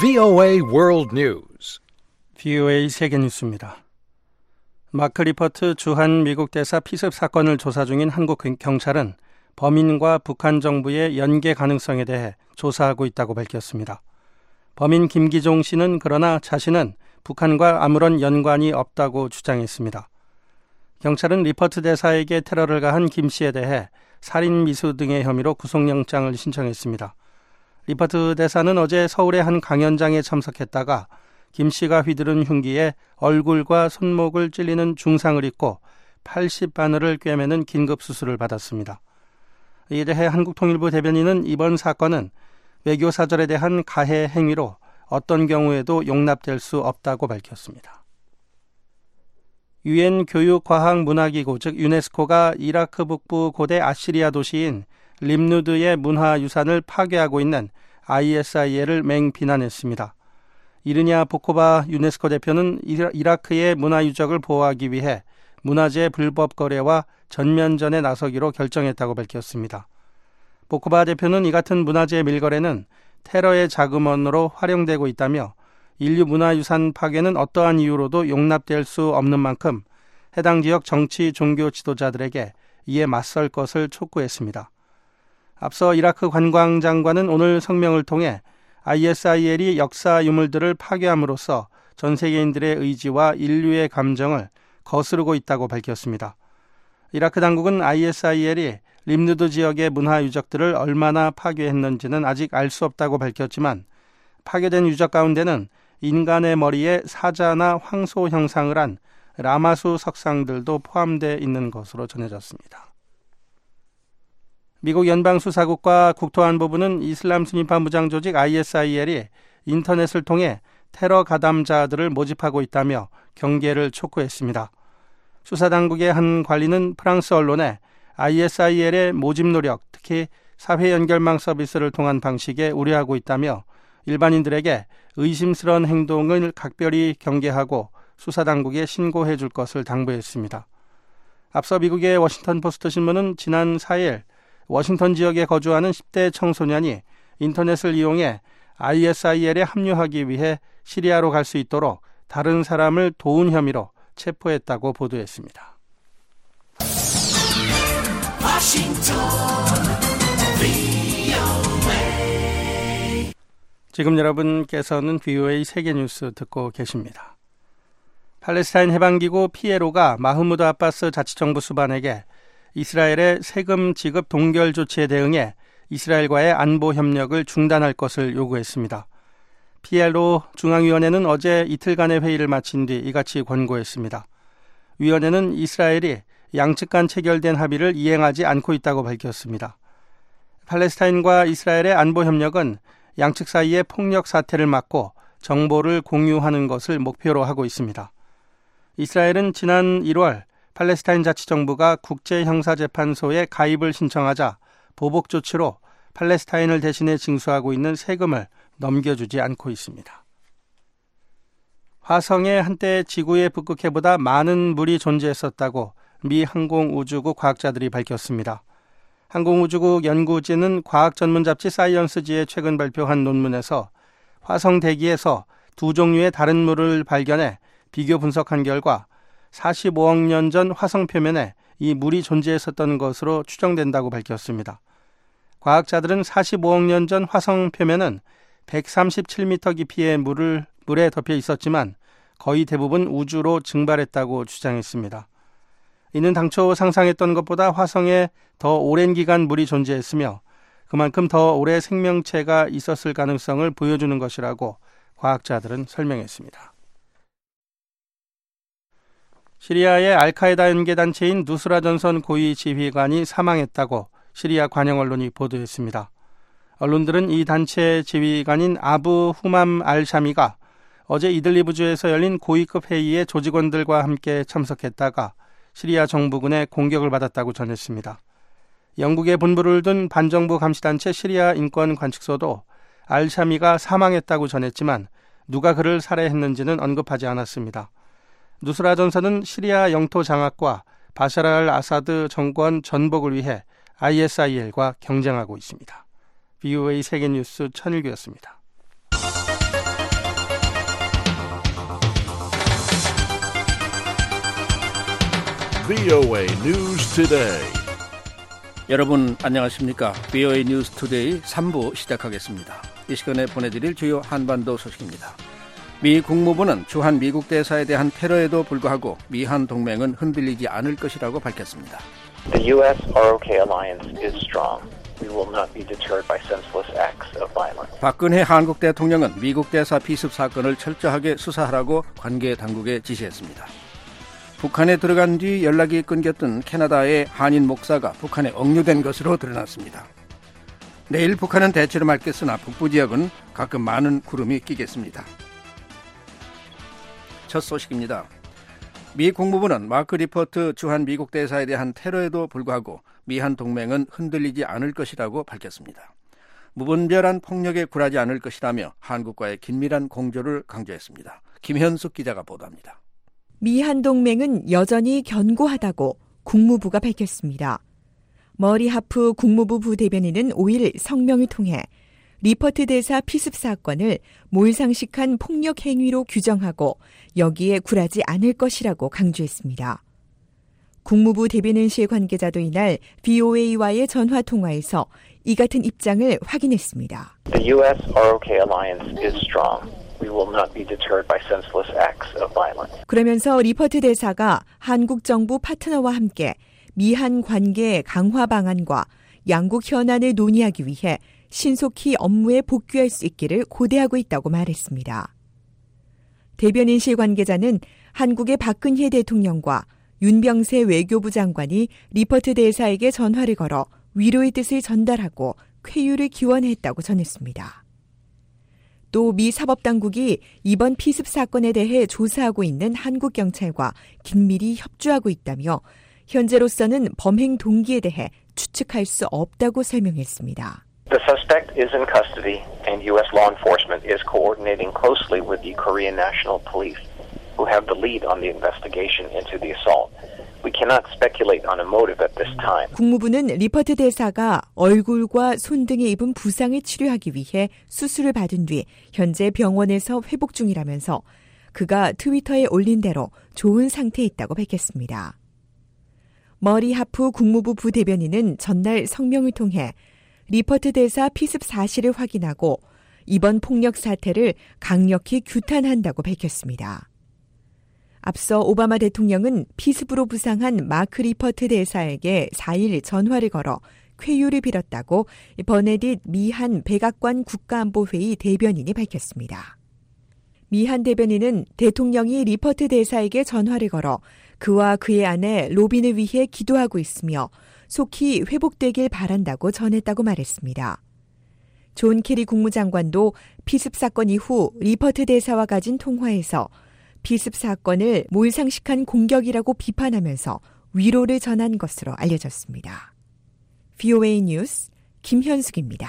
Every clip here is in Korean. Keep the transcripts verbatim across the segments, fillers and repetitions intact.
브이오에이 World News. 브이오에이 세계뉴스입니다. 마크 리퍼트 주한 미국 대사 피습 사건을 조사 중인 한국 경찰은 범인과 북한 정부의 연계 가능성에 대해 조사하고 있다고 밝혔습니다. 범인 김기종 씨는 그러나 자신은 북한과 아무런 연관이 없다고 주장했습니다. 경찰은 리퍼트 대사에게 테러를 가한 김 씨에 대해 살인 미수 등의 혐의로 구속영장을 신청했습니다. 리퍼트 대사는 어제 서울의 한 강연장에 참석했다가 김 씨가 휘두른 흉기에 얼굴과 손목을 찔리는 중상을 입고 팔십 바늘을 꿰매는 긴급 수술을 받았습니다. 이에 대해 한국통일부 대변인은 이번 사건은 외교사절에 대한 가해 행위로 어떤 경우에도 용납될 수 없다고 밝혔습니다. 유엔 교육과학문화기구 즉 유네스코가 이라크 북부 고대 아시리아 도시인 림누드의 문화유산을 파괴하고 있는 아이에스아이엘을 맹비난했습니다. 이르냐 보코바 유네스코 대표는 이라크의 문화유적을 보호하기 위해 문화재 불법 거래와 전면전에 나서기로 결정했다고 밝혔습니다. 보코바 대표는 이 같은 문화재 밀거래는 테러의 자금원으로 활용되고 있다며 인류 문화유산 파괴는 어떠한 이유로도 용납될 수 없는 만큼 해당 지역 정치 종교 지도자들에게 이에 맞설 것을 촉구했습니다. 앞서 이라크 관광장관은 오늘 성명을 통해 아이에스아이엘이 역사 유물들을 파괴함으로써 전 세계인들의 의지와 인류의 감정을 거스르고 있다고 밝혔습니다. 이라크 당국은 아이에스아이엘이 림누드 지역의 문화유적들을 얼마나 파괴했는지는 아직 알 수 없다고 밝혔지만 파괴된 유적 가운데는 인간의 머리에 사자나 황소 형상을 한 라마수 석상들도 포함되어 있는 것으로 전해졌습니다. 미국 연방수사국과 국토안보부는 이슬람 순위파 무장조직 아이에스아이엘이 인터넷을 통해 테러 가담자들을 모집하고 있다며 경계를 촉구했습니다. 수사당국의 한 관리는 프랑스 언론에 아이에스아이엘의 모집 노력, 특히 사회 연결망 서비스를 통한 방식에 우려하고 있다며 일반인들에게 의심스러운 행동을 각별히 경계하고 수사당국에 신고해 줄 것을 당부했습니다. 앞서 미국의 워싱턴 포스트 신문은 지난 사 일 워싱턴 지역에 거주하는 십 대 청소년이 인터넷을 이용해 아이에스아이엘에 합류하기 위해 시리아로 갈 수 있도록 다른 사람을 도운 혐의로 체포했다고 보도했습니다. 지금 여러분께서는 브이오에이 세계뉴스 듣고 계십니다. 팔레스타인 해방기구 피엘오가 마흐무드 아바스 자치정부 수반에게 이스라엘의 세금 지급 동결 조치에 대응해 이스라엘과의 안보 협력을 중단할 것을 요구했습니다. 피엘오 중앙위원회는 어제 이틀간의 회의를 마친 뒤 이같이 권고했습니다. 위원회는 이스라엘이 양측 간 체결된 합의를 이행하지 않고 있다고 밝혔습니다. 팔레스타인과 이스라엘의 안보 협력은 양측 사이의 폭력 사태를 막고 정보를 공유하는 것을 목표로 하고 있습니다. 이스라엘은 지난 일월 팔레스타인 자치정부가 국제형사재판소에 가입을 신청하자 보복 조치로 팔레스타인을 대신해 징수하고 있는 세금을 넘겨주지 않고 있습니다. 화성에 한때 지구의 북극해보다 많은 물이 존재했었다고 미 항공우주국 과학자들이 밝혔습니다. 항공우주국 연구진은 과학 전문 잡지 사이언스지에 최근 발표한 논문에서 화성 대기에서 두 종류의 다른 물을 발견해 비교 분석한 결과 사십오억 년 전 화성 표면에 이 물이 존재했었던 것으로 추정된다고 밝혔습니다. 과학자들은 사십오억 년 전 화성 표면은 백삼십칠 미터 깊이의 물을, 물에 덮여 있었지만 거의 대부분 우주로 증발했다고 주장했습니다. 이는 당초 상상했던 것보다 화성에 더 오랜 기간 물이 존재했으며 그만큼 더 오래 생명체가 있었을 가능성을 보여주는 것이라고 과학자들은 설명했습니다. 시리아의 알카에다 연계단체인 누스라 전선 고위 지휘관이 사망했다고 시리아 관영 언론이 보도했습니다. 언론들은 이 단체 지휘관인 아부 후맘 알-샤미가 어제 이들리브주에서 열린 고위급 회의에 조직원들과 함께 참석했다가 시리아 정부군의 공격을 받았다고 전했습니다. 영국에 본부를 둔 반정부 감시단체 시리아 인권관측소도 알-샤미가 사망했다고 전했지만 누가 그를 살해했는지는 언급하지 않았습니다. 누스라 전선은 시리아 영토 장악과 바샤르 알 아사드 정권 전복을 위해 아이에스아이엘과 경쟁하고 있습니다. 브이오에이 세계뉴스 천일규였습니다. 브이오에이 News Today. 여러분 안녕하십니까? 브이오에이 뉴스 투데이 삼 부 시작하겠습니다. 이 시간에 보내드릴 주요 한반도 소식입니다. 미 국무부는 주한 미국 대사에 대한 테러에도 불구하고 미한 동맹은 흔들리지 않을 것이라고 밝혔습니다. The 유에스-알 오케이 alliance is strong. We will not be deterred by senseless acts of violence. 박근혜 한국 대통령은 미국 대사 피습 사건을 철저하게 수사하라고 관계 당국에 지시했습니다. 북한에 들어간 뒤 연락이 끊겼던 캐나다의 한인 목사가 북한에 억류된 것으로 드러났습니다. 내일 북한은 대체로 맑겠으나 북부 지역은 가끔 많은 구름이 끼겠습니다. 첫 소식입니다. 미 국무부는 마크 리퍼트 주한 미국 대사에 대한 테러에도 불구하고 미한 동맹은 흔들리지 않을 것이라고 밝혔습니다. 무분별한 폭력에 굴하지 않을 것이라며 한국과의 긴밀한 공조를 강조했습니다. 김현숙 기자가 보도합니다. 미한 동맹은 여전히 견고하다고 국무부가 밝혔습니다. 머리 하프 국무부 부대변인은 오일 성명을 통해 리퍼트 대사 피습 사건을 몰상식한 폭력 행위로 규정하고 여기에 굴하지 않을 것이라고 강조했습니다. 국무부 대변인실 관계자도 이날 브이오에이와의 전화 통화에서 이 같은 입장을 확인했습니다. The 유에스-알 오케이 alliance is strong. We will not be deterred by senseless acts of violence. 그러면서 리퍼트 대사가 한국 정부 파트너와 함께 미한 관계 강화 방안과 양국 현안을 논의하기 위해 신속히 업무에 복귀할 수 있기를 고대하고 있다고 말했습니다. 대변인실 관계자는 한국의 박근혜 대통령과 윤병세 외교부 장관이 리퍼트 대사에게 전화를 걸어 위로의 뜻을 전달하고 쾌유를 기원했다고 전했습니다. 또 미 사법당국이 이번 피습 사건에 대해 조사하고 있는 한국 경찰과 긴밀히 협조하고 있다며 현재로서는 범행 동기에 대해 추측할 수 없다고 설명했습니다. The suspect is in custody and U S law enforcement is coordinating closely with the Korean National Police who have the lead on the investigation into the assault. We cannot speculate on a motive at this time. 국무부는 리퍼트 대사가 얼굴과 손 등에 입은 부상을 치료하기 위해 수술을 받은 뒤 현재 병원에서 회복 중이라면서 그가 트위터에 올린 대로 좋은 상태에 있다고 밝혔습니다. 머리 하프 국무부 부대변인은 전날 성명을 통해 리퍼트 대사 피습 사실을 확인하고 이번 폭력 사태를 강력히 규탄한다고 밝혔습니다. 앞서 오바마 대통령은 피습으로 부상한 마크 리퍼트 대사에게 사 일 전화를 걸어 쾌유를 빌었다고 버네딧 미한 백악관 국가안보회의 대변인이 밝혔습니다. 미한 대변인은 대통령이 리퍼트 대사에게 전화를 걸어 그와 그의 아내 로빈을 위해 기도하고 있으며 속히 회복되길 바란다고 전했다고 말했습니다. 존 케리 국무장관도 피습 사건 이후 리퍼트 대사와 가진 통화에서 피습 사건을 몰상식한 공격이라고 비판하면서 위로를 전한 것으로 알려졌습니다. 브이오에이 뉴스 김현숙입니다.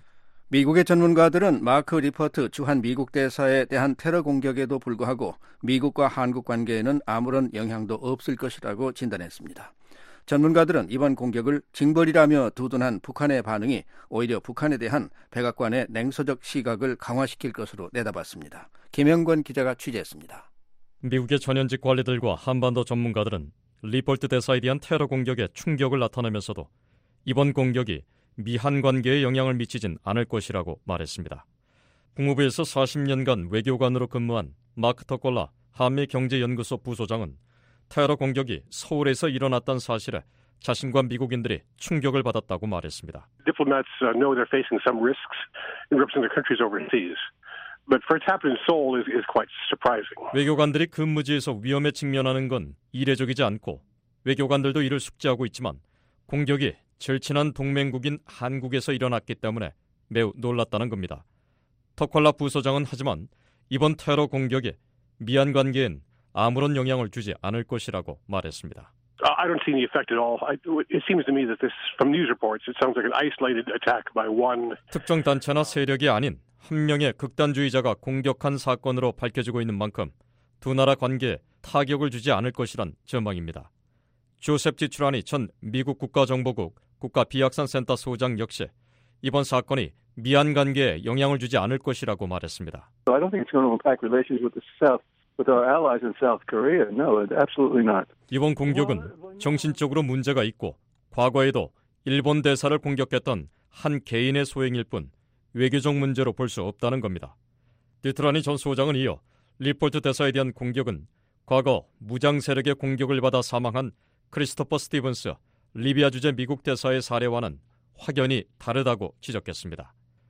미국의 전문가들은 마크 리퍼트 주한 미국 대사에 대한 테러 공격에도 불구하고 미국과 한국 관계에는 아무런 영향도 없을 것이라고 진단했습니다. 전문가들은 이번 공격을 징벌이라며 두둔한 북한의 반응이 오히려 북한에 대한 백악관의 냉소적 시각을 강화시킬 것으로 내다봤습니다. 김영권 기자가 취재했습니다. 미국의 전현직 관리들과 한반도 전문가들은 리퍼트 대사에 대한 테러 공격에 충격을 나타내면서도 이번 공격이 미한 관계에 영향을 미치진 않을 것이라고 말했습니다. 국무부에서 사십 년간 외교관으로 근무한 마크 터콜라 한미경제연구소 부소장은 테러 공격이 서울에서 일어났다는 사실에 자신과 미국인들이 충격을 받았다고 말했습니다. Diplomats know they're facing some risks in representing their countries overseas. But for it to happen in Seoul is, is quite surprising. 외교관들이 근무지에서 위험에 직면하는 건 이례적이지 않고 외교관들도 이를 숙지하고 있지만 공격이 절친한 동맹국인 한국에서 일어났기 때문에 매우 놀랐다는 겁니다. 터콜라 부소장은 하지만 이번 테러 공격이 미한 관계엔 아무런 영향을 주지 않을 것이라고 말했습니다. I don't see any effect at all. I, it seems to me that this, from news reports, it sounds like an isolated attack by one. 특정 단체나 세력이 아닌 한 명의 극단주의자가 공격한 사건으로 밝혀지고 있는 만큼 두 나라 관계에 타격을 주지 않을 것이란 전망입니다. 조셉 지추라니 전 미국 국가정보국 국가비약산센터 소장 역시 이번 사건이 미한 관계에 영향을 주지 않을 것이라고 말했습니다. I don't think it's going to impact relations with the South with our allies in South Korea. No, absolutely not. 이번 공격은 정신적으로 문제가 있고 과거에도 일본 대사를 공격했던 한 개인의 소행일 뿐 외교적 문제로 볼 수 없다는 겁니다. 디트라니 전 소장은 이어 리폴트 대사에 대한 공격은 과거 무장 세력의 공격을 받아 사망한 크리스토퍼 스티븐스 리비아 주재 미국 대사의 사례와는 확연히 다르다고 지적했습니다.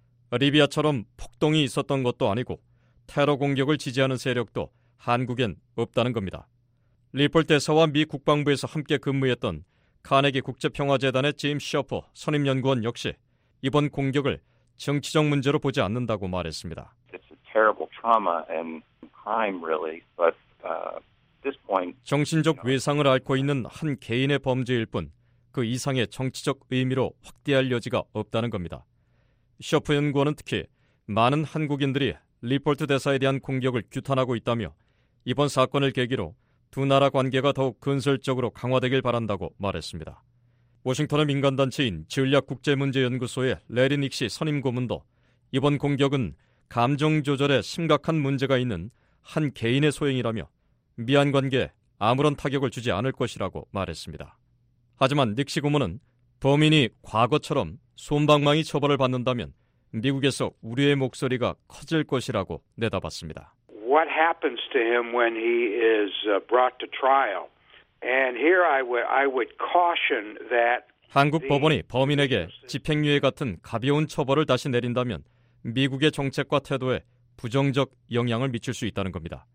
리비아처럼 폭동이 있었던 것도 아니고 테러 공격을 지지하는 세력도 한국엔 없다는 겁니다. 리폴트 대사와 미 국방부에서 함께 근무했던 카네기 국제평화재단의 제임스 셔퍼 선임연구원 역시 이번 공격을 정치적 문제로 보지 않는다고 말했습니다. It's a terrible trauma and crime, really, but uh, at this point, 정신적 외상을 앓고 있는 한 개인의 범죄일 뿐 그 이상의 정치적 의미로 확대할 여지가 없다는 겁니다. 셔퍼 연구원은 특히 많은 한국인들이 리폴트 대사에 대한 공격을 규탄하고 있다며 이번 사건을 계기로 두 나라 관계가 더욱 건설적으로 강화되길 바란다고 말했습니다. 워싱턴의 민간단체인 전략국제문제연구소의 레리 닉시 선임 고문도 이번 공격은 감정 조절에 심각한 문제가 있는 한 개인의 소행이라며 미한 관계에 아무런 타격을 주지 않을 것이라고 말했습니다. 하지만 닉시 고문은 범인이 과거처럼 솜방망이 처벌을 받는다면 미국에서 우려의 목소리가 커질 것이라고 내다봤습니다. What happens to him when he is brought to trial? And here I would I would caution that 한국 법원이 범인에게 집행유예 같은 가벼운 처벌을 다시 내린다면 미국의 정책과 태도에 부정적 영향을 미칠 수 있다는 겁니다.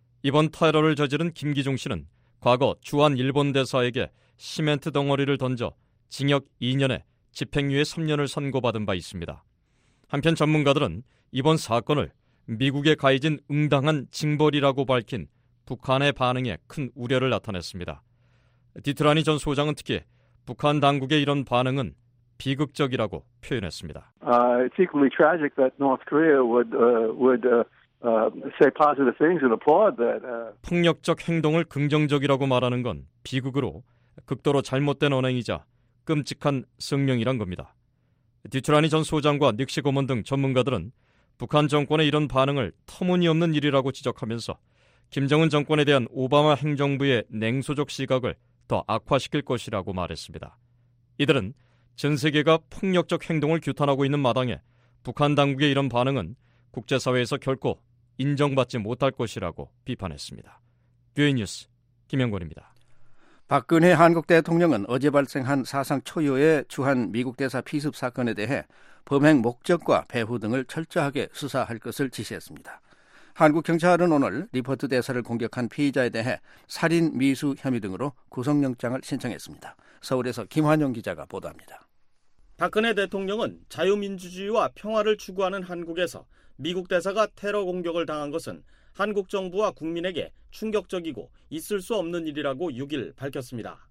이번 테러를 저지른 김기중 씨는 과거 주한 일본 대사에게 시멘트 덩어리를 던져 징역 이 년에 집행유예 삼 년을 선고받은 바 있습니다. 한편 전문가들은 이번 사건을 미국에 가해진 응당한 징벌이라고 밝힌 북한의 반응에 큰 우려를 나타냈습니다. 디트라니 전 소장은 특히 북한 당국의 이런 반응은 비극적이라고 표현했습니다. Uh, it's equally tragic that North Korea would uh, would uh, uh, say positive things and applaud that. Uh. 폭력적 행동을 긍정적이라고 말하는 건 비극으로 극도로 잘못된 언행이자 끔찍한 성명이란 겁니다. 디트라니 전 소장과 닉시 고문 등 전문가들은 북한 정권의 이런 반응을 터무니없는 일이라고 지적하면서 김정은 정권에 대한 오바마 행정부의 냉소적 시각을 더 악화시킬 것이라고 말했습니다. 이들은 전 세계가 폭력적 행동을 규탄하고 있는 마당에 북한 당국의 이런 반응은 국제사회에서 결코 인정받지 못할 것이라고 비판했습니다. 듀에이 뉴스 김영권입니다. 박근혜 한국 대통령은 어제 발생한 사상 초유의 주한 미국 대사 피습 사건에 대해 범행 목적과 배후 등을 철저하게 수사할 것을 지시했습니다. 한국 경찰은 오늘 리포트 대사를 공격한 피의자에 대해 살인 미수 혐의 등으로 구속영장을 신청했습니다. 서울에서 김환영 기자가 보도합니다. 박근혜 대통령은 자유민주주의와 평화를 추구하는 한국에서 미국 대사가 테러 공격을 당한 것은 한국 정부와 국민에게 충격적이고 있을 수 없는 일이라고 육 일 밝혔습니다.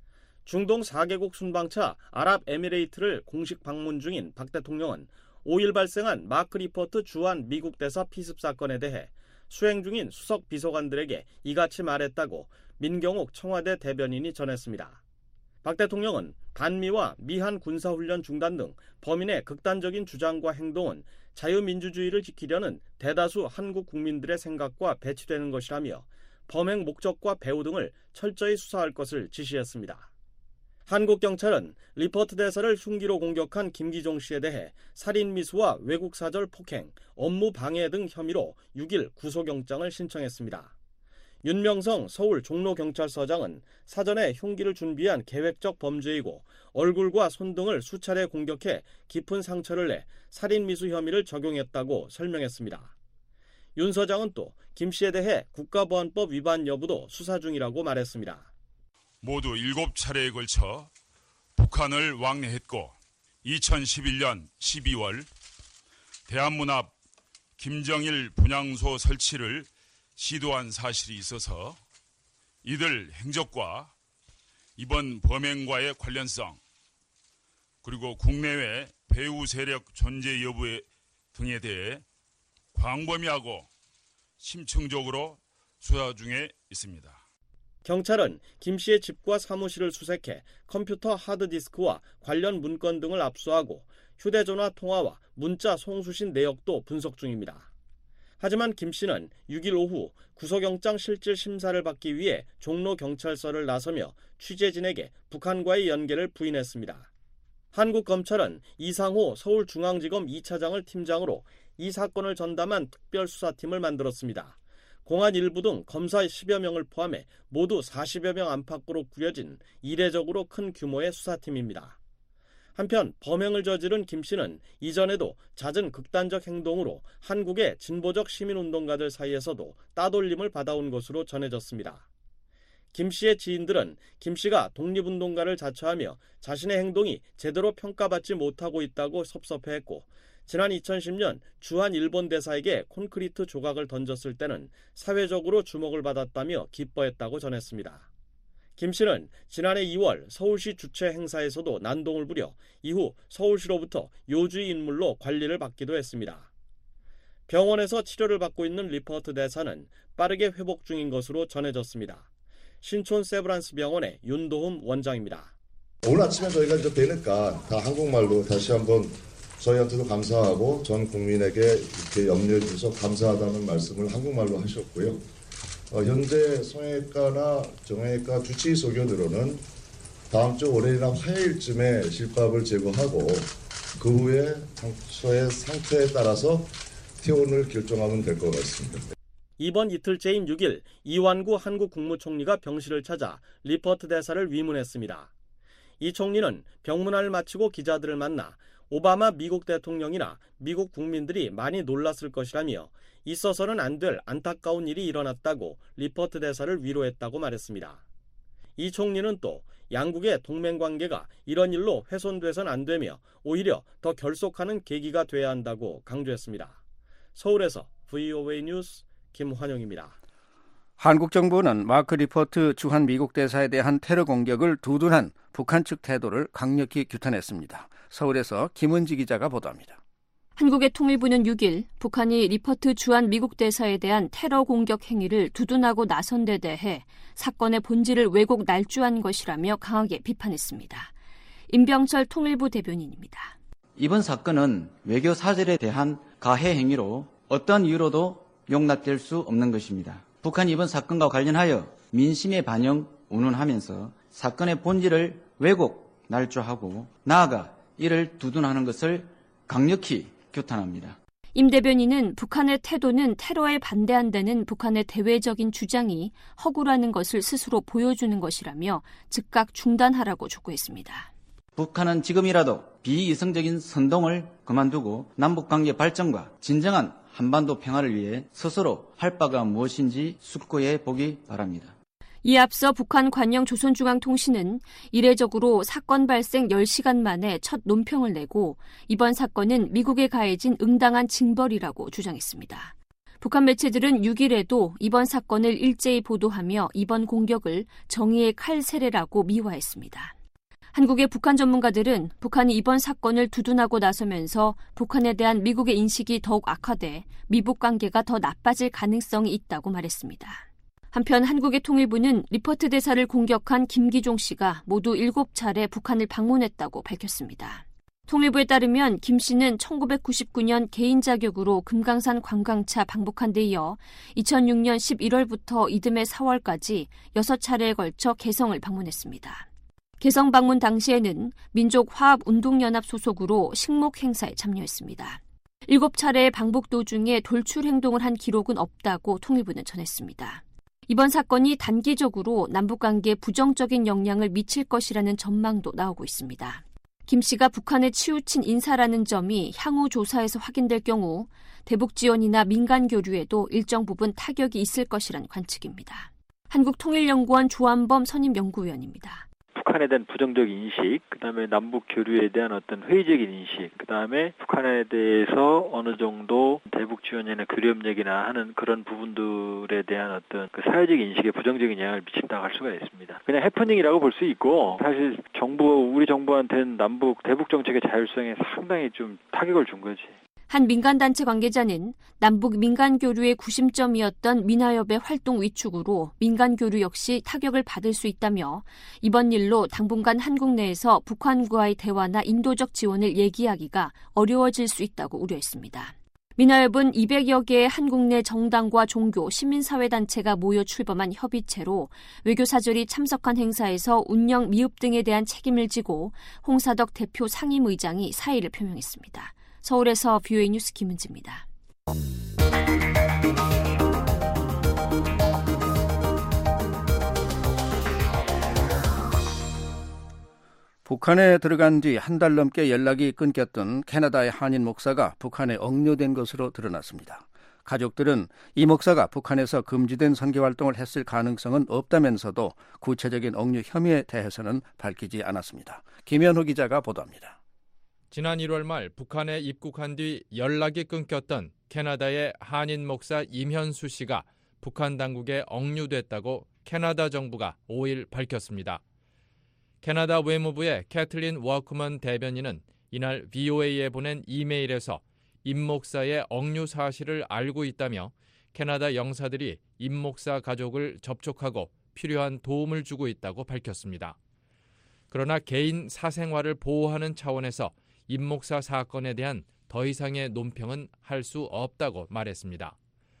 중동 사 개국 순방차 아랍에미레이트를 공식 방문 중인 박 대통령은 오 일 발생한 마크 리포트 주한 미국 대사 피습 사건에 대해 수행 중인 수석 비서관들에게 이같이 말했다고 민경욱 청와대 대변인이 전했습니다. 박 대통령은 반미와 미한 군사훈련 중단 등 범인의 극단적인 주장과 행동은 자유민주주의를 지키려는 대다수 한국 국민들의 생각과 배치되는 것이라며 범행 목적과 배후 등을 철저히 수사할 것을 지시했습니다. 한국 경찰은 리포트 대사를 흉기로 공격한 김기종 씨에 대해 살인미수와 외국사절 폭행, 업무 방해 등 혐의로 육 일 구속영장을 신청했습니다. 윤명성 서울 종로경찰서장은 사전에 흉기를 준비한 계획적 범죄이고 얼굴과 손 등을 수차례 공격해 깊은 상처를 내 살인미수 혐의를 적용했다고 설명했습니다. 윤 서장은 또 김 씨에 대해 국가보안법 위반 여부도 수사 중이라고 말했습니다. 모두 일곱 차례에 걸쳐 북한을 왕래했고 이천십일 년 십이월 대한문 앞 김정일 분향소 설치를 시도한 사실이 있어서 이들 행적과 이번 범행과의 관련성 그리고 국내외 배후 세력 존재 여부 등에 대해 광범위하고 심층적으로 수사 중에 있습니다. 경찰은 김 씨의 집과 사무실을 수색해 컴퓨터 하드디스크와 관련 문건 등을 압수하고 휴대전화 통화와 문자 송수신 내역도 분석 중입니다. 하지만 김 씨는 육 일 오후 구속영장 실질 심사를 받기 위해 종로 경찰서를 나서며 취재진에게 북한과의 연계를 부인했습니다. 한국 검찰은 이상호 서울중앙지검 이 차장을 팀장으로 이 사건을 전담한 특별수사팀을 만들었습니다. 공안 일부 등 검사 십여 명을 포함해 모두 사십여 명 안팎으로 꾸려진 이례적으로 큰 규모의 수사팀입니다. 한편 범행을 저지른 김 씨는 이전에도 잦은 극단적 행동으로 한국의 진보적 시민운동가들 사이에서도 따돌림을 받아온 것으로 전해졌습니다. 김 씨의 지인들은 김 씨가 독립운동가를 자처하며 자신의 행동이 제대로 평가받지 못하고 있다고 섭섭해했고, 지난 이천십 년 주한 일본 대사에게 콘크리트 조각을 던졌을 때는 사회적으로 주목을 받았다며 기뻐했다고 전했습니다. 김 씨는 지난해 이월 서울시 주최 행사에서도 난동을 부려 이후 서울시로부터 요주의 인물로 관리를 받기도 했습니다. 병원에서 치료를 받고 있는 리퍼트 대사는 빠르게 회복 중인 것으로 전해졌습니다. 신촌 세브란스 병원의 윤도흠 원장입니다. 오늘 아침에 저희가 이제 뵈니까 다 한국말로 다시 한번 저희한테도 감사하고 전 국민에게 이렇게 염려해 주셔서 감사하다는 말씀을 한국말로 하셨고요. 어, 현재 성형외과나 정형외과 주치의 소견으로는 다음 주 월요일이나 화요일쯤에 실밥을 제거하고 그 후에 상처의 상태에 따라서 퇴원을 결정하면 될 것 같습니다. 이번 이틀째인 육 일 이완구 한국 국무총리가 병실을 찾아 리퍼트 대사를 위문했습니다. 이 총리는 병문안을 마치고 기자들을 만나 오바마 미국 대통령이나 미국 국민들이 많이 놀랐을 것이라며 있어서는 안 될 안타까운 일이 일어났다고 리퍼트 대사를 위로했다고 말했습니다. 이 총리는 또 양국의 동맹관계가 이런 일로 훼손돼선 안 되며 오히려 더 결속하는 계기가 돼야 한다고 강조했습니다. 서울에서 브이오에이 뉴스 김환영입니다. 한국 정부는 마크 리퍼트 주한 미국 대사에 대한 테러 공격을 두둔한 북한 측 태도를 강력히 규탄했습니다. 서울에서 김은지 기자가 보도합니다. 한국의 통일부는 육 일 북한이 리퍼트 주한 미국 대사에 대한 테러 공격 행위를 두둔하고 나선 데 대해 사건의 본질을 왜곡 날조한 것이라며 강하게 비판했습니다. 임병철 통일부 대변인입니다. 이번 사건은 외교 사절에 대한 가해 행위로 어떤 이유로도 용납될 수 없는 것입니다. 북한이 이번 사건과 관련하여 민심의 반영 운운하면서 사건의 본질을 왜곡 날조하고 나아가 이를 두둔하는 것을 강력히 규탄합니다. 임 대변인은 북한의 태도는 테러에 반대한다는 북한의 대외적인 주장이 허구라는 것을 스스로 보여주는 것이라며 즉각 중단하라고 촉구했습니다. 북한은 지금이라도 비이성적인 선동을 그만두고 남북관계 발전과 진정한 한반도 평화를 위해 스스로 할 바가 무엇인지 숙고해 보기 바랍니다. 이에 앞서 북한 관영 조선중앙통신은 이례적으로 사건 발생 열 시간 만에 첫 논평을 내고 이번 사건은 미국에 가해진 응당한 징벌이라고 주장했습니다. 북한 매체들은 육 일에도 이번 사건을 일제히 보도하며 이번 공격을 정의의 칼 세례라고 미화했습니다. 한국의 북한 전문가들은 북한이 이번 사건을 두둔하고 나서면서 북한에 대한 미국의 인식이 더욱 악화돼 미북 관계가 더 나빠질 가능성이 있다고 말했습니다. 한편 한국의 통일부는 리퍼트 대사를 공격한 김기종 씨가 모두 일곱 차례 북한을 방문했다고 밝혔습니다. 통일부에 따르면 김 씨는 천구백구십구 년 개인 자격으로 금강산 관광차 방북한 데 이어 이천육 년 십일월부터 이듬해 사월까지 여섯 차례에 걸쳐 개성을 방문했습니다. 개성 방문 당시에는 민족화합운동연합 소속으로 식목 행사에 참여했습니다. 일곱 차례의 방북 도중에 돌출 행동을 한 기록은 없다고 통일부는 전했습니다. 이번 사건이 단기적으로 남북관계에 부정적인 영향을 미칠 것이라는 전망도 나오고 있습니다. 김 씨가 북한에 치우친 인사라는 점이 향후 조사에서 확인될 경우 대북 지원이나 민간 교류에도 일정 부분 타격이 있을 것이란 관측입니다. 한국통일연구원 조한범 선임연구위원입니다. 북한에 대한 부정적 인식, 그다음에 남북 교류에 대한 어떤 회의적인 인식, 그다음에 북한에 대해서 어느 정도 대북 지원이나 교류 협력이나 하는 그런 부분들에 대한 어떤 그 사회적 인식에 부정적인 영향을 미친다고 할 수가 있습니다. 그냥 해프닝이라고 볼 수 있고 사실 정부 우리 정부한테는 남북 대북 정책의 자율성에 상당히 좀 타격을 준 거지. 한 민간단체 관계자는 남북 민간교류의 구심점이었던 민화협의 활동 위축으로 민간교류 역시 타격을 받을 수 있다며 이번 일로 당분간 한국 내에서 북한과의 대화나 인도적 지원을 얘기하기가 어려워질 수 있다고 우려했습니다. 미나협은 이백여 개의 한국 내 정당과 종교, 시민사회단체가 모여 출범한 협의체로 외교사절이 참석한 행사에서 운영 미흡 등에 대한 책임을 지고 홍사덕 대표 상임의장이 사의를 표명했습니다. 서울에서 브이오에이 뉴스 김은지입니다. 북한에 들어간 뒤 한 달 넘게 연락이 끊겼던 캐나다의 한인 목사가 북한에 억류된 것으로 드러났습니다. 가족들은 이 목사가 북한에서 금지된 선교활동을 했을 가능성은 없다면서도 구체적인 억류 혐의에 대해서는 밝히지 않았습니다. 김현호 기자가 보도합니다. 지난 일월 말 북한에 입국한 뒤 연락이 끊겼던 캐나다의 한인 목사 임현수 씨가 북한 당국에 억류됐다고 캐나다 정부가 오일 밝혔습니다. 캐나다 외무부의 캐틀린 워크먼 대변인은 이날 브이오에이에 보낸 이메일에서 임 목사의 억류 사실을 알고 있다며 캐나다 영사들이 임 목사 가족을 접촉하고 필요한 도움을 주고 있다고 밝혔습니다. 그러나 개인 사생활을 보호하는 차원에서 임 목사 사건에 대한 더 이상의 논평은 할 수 없다고 말했습니다.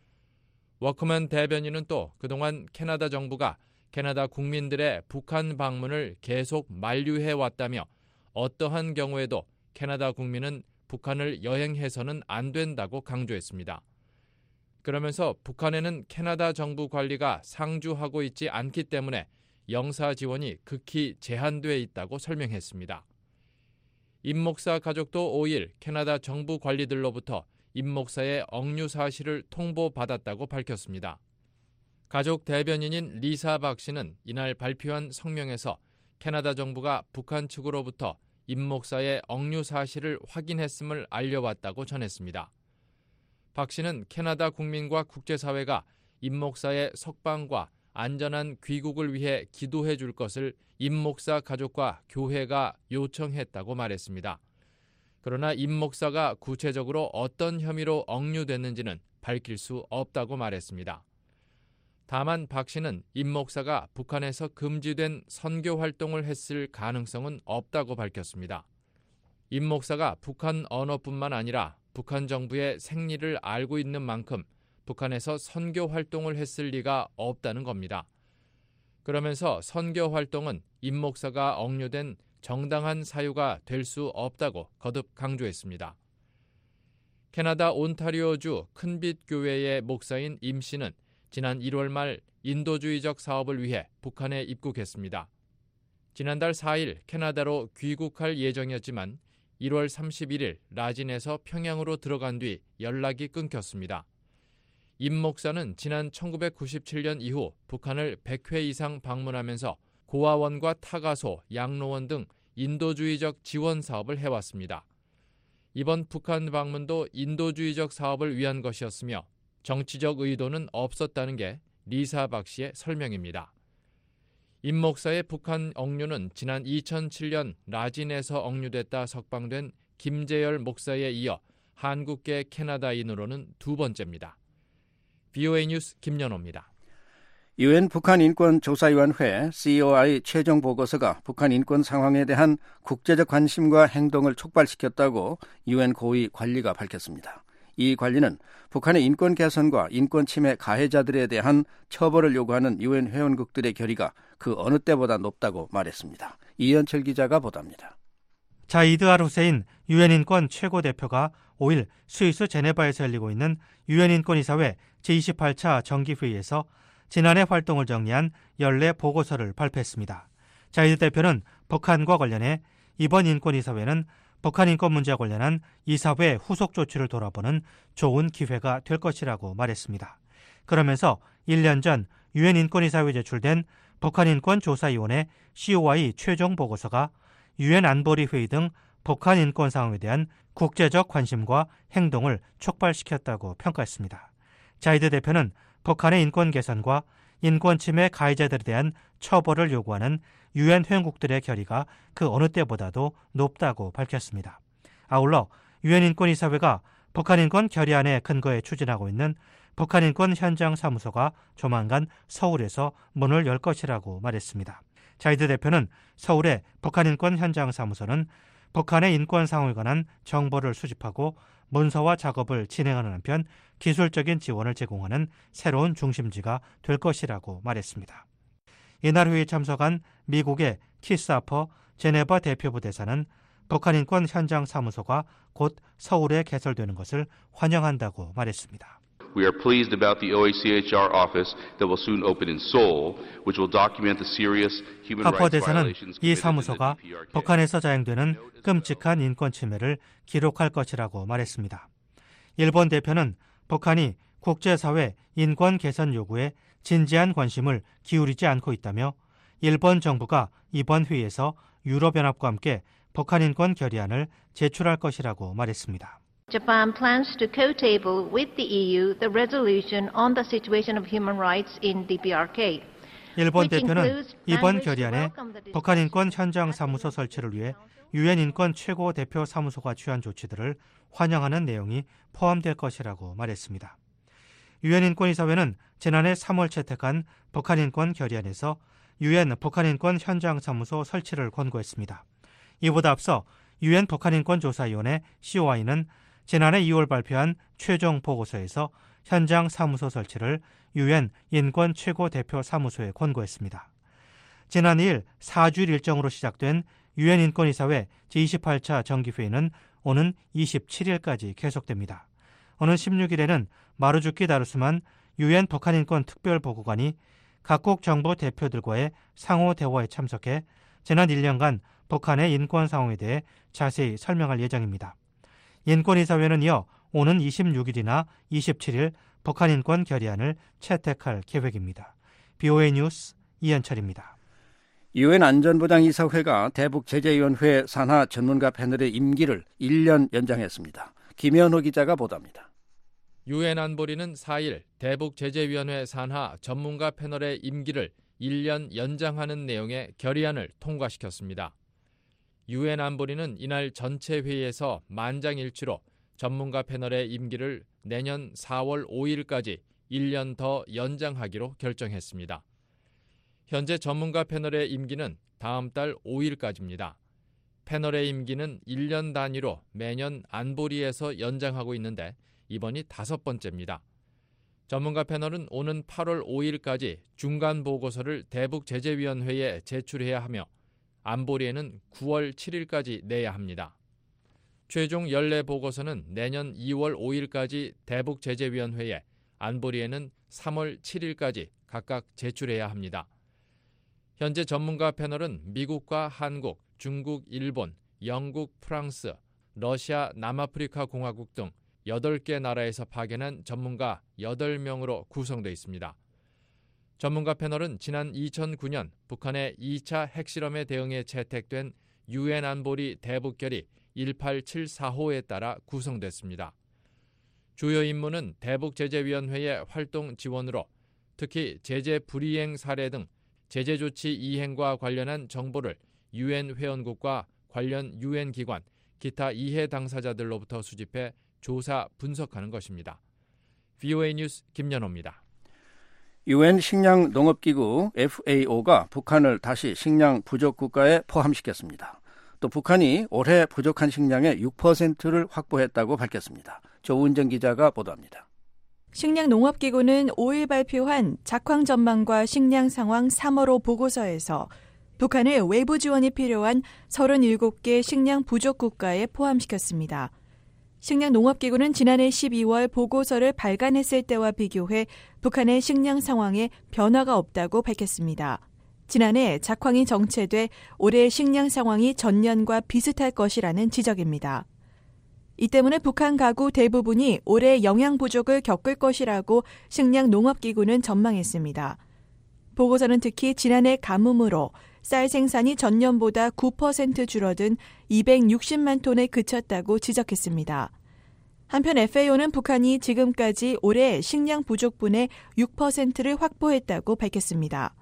워크먼 대변인은 또 그동안 캐나다 정부가 캐나다 국민들의 북한 방문을 계속 만류해왔다며 어떠한 경우에도 캐나다 국민은 북한을 여행해서는 안 된다고 강조했습니다. 그러면서 북한에는 캐나다 정부 관리가 상주하고 있지 않기 때문에 영사 지원이 극히 제한돼 있다고 설명했습니다. 임 목사 가족도 오일 캐나다 정부 관리들로부터 임 목사의 억류 사실을 통보받았다고 밝혔습니다. 가족 대변인인 리사 박 씨는 이날 발표한 성명에서 캐나다 정부가 북한 측으로부터 임 목사의 억류 사실을 확인했음을 알려왔다고 전했습니다. 박 씨는 캐나다 국민과 국제사회가 임 목사의 석방과 안전한 귀국을 위해 기도해 줄 것을 임 목사 가족과 교회가 요청했다고 말했습니다. 그러나 임 목사가 구체적으로 어떤 혐의로 억류됐는지는 밝힐 수 없다고 말했습니다. 다만 박 씨는 임 목사가 북한에서 금지된 선교 활동을 했을 가능성은 없다고 밝혔습니다. 임 목사가 북한 언어뿐만 아니라 북한 정부의 생리를 알고 있는 만큼 북한에서 선교 활동을 했을 리가 없다는 겁니다. 그러면서 선교 활동은 임 목사가 억류된 정당한 사유가 될 수 없다고 거듭 강조했습니다. 캐나다 온타리오주 큰빛 교회의 목사인 임 씨는 지난 일월 말 인도주의적 사업을 위해 북한에 입국했습니다. 지난달 사일 캐나다로 귀국할 예정이었지만 일월 삼십일일 라진에서 평양으로 들어간 뒤 연락이 끊겼습니다. 임 목사는 지난 천구백구십칠년 이후 북한을 백 회 이상 방문하면서 고아원과 타가소, 양로원 등 인도주의적 지원 사업을 해왔습니다. 이번 북한 방문도 인도주의적 사업을 위한 것이었으며 정치적 의도는 없었다는 게 리사 박 씨의 설명입니다. 임 목사의 북한 억류는 지난 이천칠년 라진에서 억류됐다 석방된 김재열 목사에 이어 한국계 캐나다인으로는 두 번째입니다. 브이오에이 뉴스 김연호입니다. 유엔 북한 인권조사위원회 씨오아이 최종 보고서가 북한 인권 상황에 대한 국제적 관심과 행동을 촉발시켰다고 유엔 고위 관리가 밝혔습니다. 이 관리는 북한의 인권 개선과 인권 침해 가해자들에 대한 처벌을 요구하는 유엔 회원국들의 결의가 그 어느 때보다 높다고 말했습니다. 이현철 기자가 보도합니다. 자이드 알 후세인 유엔 인권 최고 대표가 오일 스위스 제네바에서 열리고 있는 유엔 인권이사회 제이십팔 차 정기회의에서 지난해 활동을 정리한 연례 보고서를 발표했습니다. 자이드 대표는 북한과 관련해 이번 인권이사회는 북한 인권 문제와 관련한 이사회 후속 조치를 돌아보는 좋은 기회가 될 것이라고 말했습니다. 그러면서 일 년 전 유엔 인권이사회에 제출된 북한 인권조사위원회 씨오아이 최종 보고서가 유엔 안보리 회의 등 북한 인권 상황에 대한 국제적 관심과 행동을 촉발시켰다고 평가했습니다. 자이드 대표는 북한의 인권 개선과 인권 침해 가해자들에 대한 처벌을 요구하는 유엔 회원국들의 결의가 그 어느 때보다도 높다고 밝혔습니다. 아울러 유엔 인권이사회가 북한 인권 결의안에 근거해 추진하고 있는 북한 인권 현장 사무소가 조만간 서울에서 문을 열 것이라고 말했습니다. 자이드 대표는 서울의 북한 인권 현장 사무소는 북한의 인권 상황에 관한 정보를 수집하고 문서화 작업을 진행하는 한편 기술적인 지원을 제공하는 새로운 중심지가 될 것이라고 말했습니다. 이날 회의에 참석한 미국의 키스하퍼 제네바 대표부 대사는 북한 인권 현장 사무소가 곧 서울에 개설되는 것을 환영한다고 말했습니다. We are pleased about the O H C H R office that will soon open in Seoul, which will document the serious human 하퍼 rights 대사는 violations 이 committed in the 사무소가 D P R K. 북한에서 자행되는 끔찍한 인권 침해를 기록할 것이라고 말했습니다. 일본 대표는 북한이 국제사회 인권 개선 요구에 진지한 관심을 기울이지 않고 있다며 일본 정부가 이번 회의에서 유럽연합과 함께 북한 인권 결의안을 제출할 것이라고 말했습니다. Japan plans to co-table with the E U the resolution on the situation of human rights in D P R K. 일본 대표는 이번 결의안에 북한 인권 현장 사무소 설치를 위해 유엔 인권 최고 대표 사무소가 취한 조치들을 환영하는 내용이 포함될 것이라고 말했습니다. 유엔 인권이사회는 지난해 삼월 채택한 북한 인권 결의안에서 유엔 북한 인권 현장 사무소 설치를 권고했습니다. 이보다 앞서 유엔 북한 인권 조사위원회 C O I는 지난해 이월 발표한 최종 보고서에서 현장 사무소 설치를 유엔 인권 최고 대표 사무소에 권고했습니다. 지난 이 일 사 주일 일정으로 시작된 유엔 인권이사회 제이십팔 차 정기회의는 오는 이십칠 일까지 계속됩니다. 오는 십육 일에는 마루주키 다루스만 유엔 북한 인권 특별보고관이 각국 정부 대표들과의 상호 대화에 참석해 지난 일 년간 북한의 인권 상황에 대해 자세히 설명할 예정입니다. 인권이사회는 이어 오는 이십육 일이나 이십칠 일 북한 인권 결의안을 채택할 계획입니다. 비오에이 뉴스 이현철입니다. 유엔 안전보장이사회가 대북제재위원회 산하 전문가 패널의 임기를 일 년 연장했습니다. 김현호 기자가 보도합니다. 유엔 안보리는 사 일 대북제재위원회 산하 전문가 패널의 임기를 일 년 연장하는 내용의 결의안을 통과시켰습니다. 유엔 안보리는 이날 전체 회의에서 만장일치로 전문가 패널의 임기를 내년 사월 오일까지 일 년 더 연장하기로 결정했습니다. 현재 전문가 패널의 임기는 다음 달 오일까지입니다. 패널의 임기는 일 년 단위로 매년 안보리에서 연장하고 있는데 이번이 다섯 번째입니다. 전문가 패널은 오는 팔월 오일까지 중간 보고서를 대북제재위원회에 제출해야 하며 안보리에는 구월 칠일까지 내야 합니다. 최종 연례 보고서는 내년 이월 오일까지 대북제재위원회에, 안보리에는 삼월 칠일까지 각각 제출해야 합니다. 현재 전문가 패널은 미국과 한국, 중국, 일본, 영국, 프랑스, 러시아, 남아프리카 공화국 등 여덟 개 나라에서 파견한 전문가 여덟 명으로 구성되어 있습니다. 전문가 패널은 지난 이천구 년 북한의 이 차 핵실험에 대응해 채택된 유엔 안보리 대북결의 일팔칠사 호에 따라 구성됐습니다. 주요 임무는 대북제재위원회의 활동 지원으로 특히 제재 불이행 사례 등 제재 조치 이행과 관련한 정보를 유엔 회원국과 관련 유엔 기관, 기타 이해 당사자들로부터 수집해 조사, 분석하는 것입니다. 비오에이 뉴스 김연호입니다. 유엔 식량농업기구 에프에이오가 북한을 다시 식량 부족 국가에 포함시켰습니다. 또 북한이 올해 부족한 식량의 육 퍼센트를 확보했다고 밝혔습니다. 조은정 기자가 보도합니다. 식량농업기구는 오일 발표한 작황 전망과 식량 상황 삼월호 보고서에서 북한을 외부 지원이 필요한 서른일곱 개 식량 부족 국가에 포함시켰습니다. 식량농업기구는 지난해 십이월 보고서를 발간했을 때와 비교해 북한의 식량 상황에 변화가 없다고 밝혔습니다. 지난해 작황이 정체돼 올해 식량 상황이 전년과 비슷할 것이라는 지적입니다. 이 때문에 북한 가구 대부분이 올해 영양 부족을 겪을 것이라고 식량농업기구는 전망했습니다. 보고서는 특히 지난해 가뭄으로 쌀 생산이 전년보다 구 퍼센트 줄어든 이백육십만 톤에 그쳤다고 지적했습니다. 한편 에프에이오는 북한이 지금까지 올해 식량 부족분의 육 퍼센트를 확보했다고 밝혔습니다.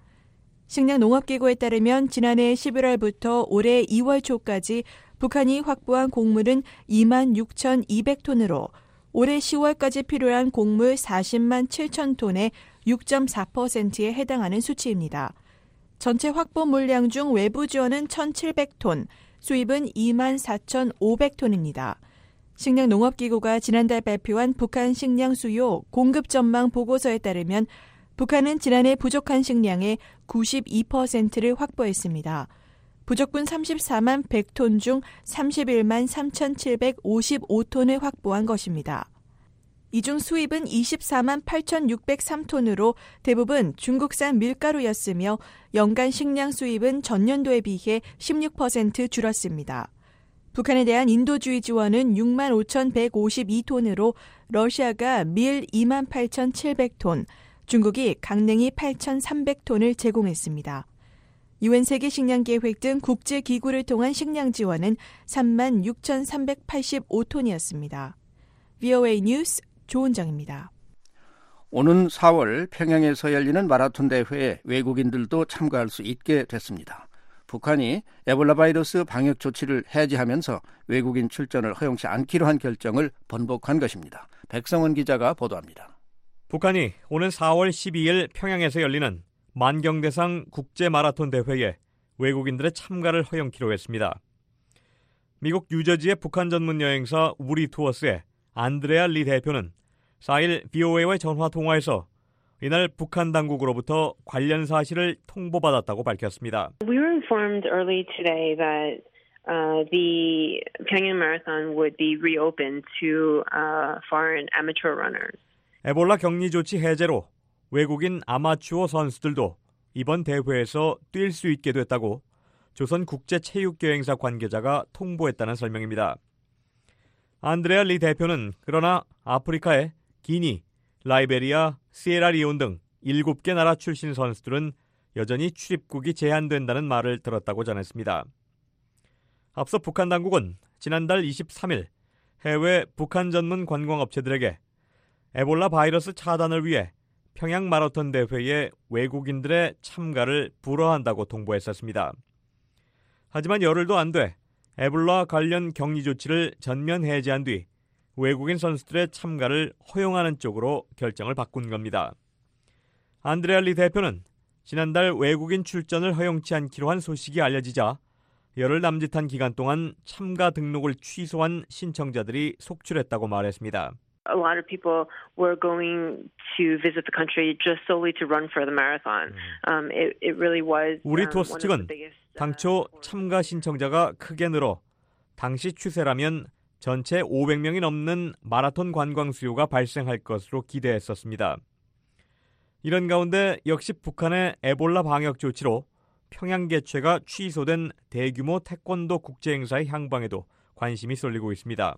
식량농업기구에 따르면 지난해 십일월부터 올해 이월 초까지 북한이 확보한 곡물은 이만 육천이백 톤으로 올해 시월까지 필요한 곡물 사십만 칠천 톤의 육 점 사 퍼센트에 해당하는 수치입니다. 전체 확보 물량 중 외부 지원은 천칠백 톤, 수입은 이만 사천오백 톤입니다. 식량농업기구가 지난달 발표한 북한 식량 수요 공급 전망 보고서에 따르면 북한은 지난해 부족한 식량의 구십이 퍼센트를 확보했습니다. 부족분 삼십사만 백 톤 중 삼십일만 삼천칠백오십오 톤을 확보한 것입니다. 이 중 수입은 이십사만 팔천육백삼 톤으로 대부분 중국산 밀가루였으며 연간 식량 수입은 전년도에 비해 십육 퍼센트 줄었습니다. 북한에 대한 인도주의 지원은 육만 오천백오십이 톤으로 러시아가 밀 이만 팔천칠백 톤, 중국이 강냉이 팔천삼백 톤을 제공했습니다. 유엔 세계식량계획 등 국제기구를 통한 식량 지원은 삼만 육천삼백팔십오 톤이었습니다. 브이오에이 뉴스 조은정입니다. 오는 사월 평양에서 열리는 마라톤 대회에 외국인들도 참가할 수 있게 됐습니다. 북한이 에볼라 바이러스 방역 조치를 해제하면서 외국인 출전을 허용치 않기로 한 결정을 번복한 것입니다. 백성원 기자가 보도합니다. 북한이 오는 사월 십이일 평양에서 열리는 만경대상 국제마라톤 대회에 외국인들의 참가를 허용키로 했습니다. 미국 뉴저지의 북한 전문 여행사 우리 투어스의 안드레아 리 대표는 사일 브이오에이와의 전화 통화에서 이날 북한 당국으로부터 관련 사실을 통보받았다고 밝혔습니다. We were informed early today that uh, the Pyongyang Marathon would be reopened to uh, foreign amateur runners. 에볼라 격리 조치 해제로 외국인 아마추어 선수들도 이번 대회에서 뛸 수 있게 됐다고 조선국제체육여행사 관계자가 통보했다는 설명입니다. 안드레아 리 대표는 그러나 아프리카의 기니, 라이베리아, 시에라리온 등 일곱 개 나라 출신 선수들은 여전히 출입국이 제한된다는 말을 들었다고 전했습니다. 앞서 북한 당국은 지난달 이십삼일 해외 북한 전문 관광업체들에게 에볼라 바이러스 차단을 위해 평양 마라톤 대회에 외국인들의 참가를 불허한다고 통보했었습니다. 하지만 열흘도 안 돼 에볼라 관련 격리 조치를 전면 해제한 뒤 외국인 선수들의 참가를 허용하는 쪽으로 결정을 바꾼 겁니다. 안드레아 리 대표는 지난달 외국인 출전을 허용치 않기로 한 소식이 알려지자 열흘 남짓한 기간 동안 참가 등록을 취소한 신청자들이 속출했다고 말했습니다. A lot of people were going to visit the country just solely to run for the marathon. Um, it, it really was. 우리 um, 투어스 측은 당초 참가 신청자가 크게 늘어 당시 추세라면 전체 오백 명이 넘는 마라톤 관광 수요가 발생할 것으로 기대했었습니다. 이런 가운데 역시 북한의 에볼라 방역 조치로 평양 개최가 취소된 대규모 태권도 국제행사의 향방에도 관심이 쏠리고 있습니다.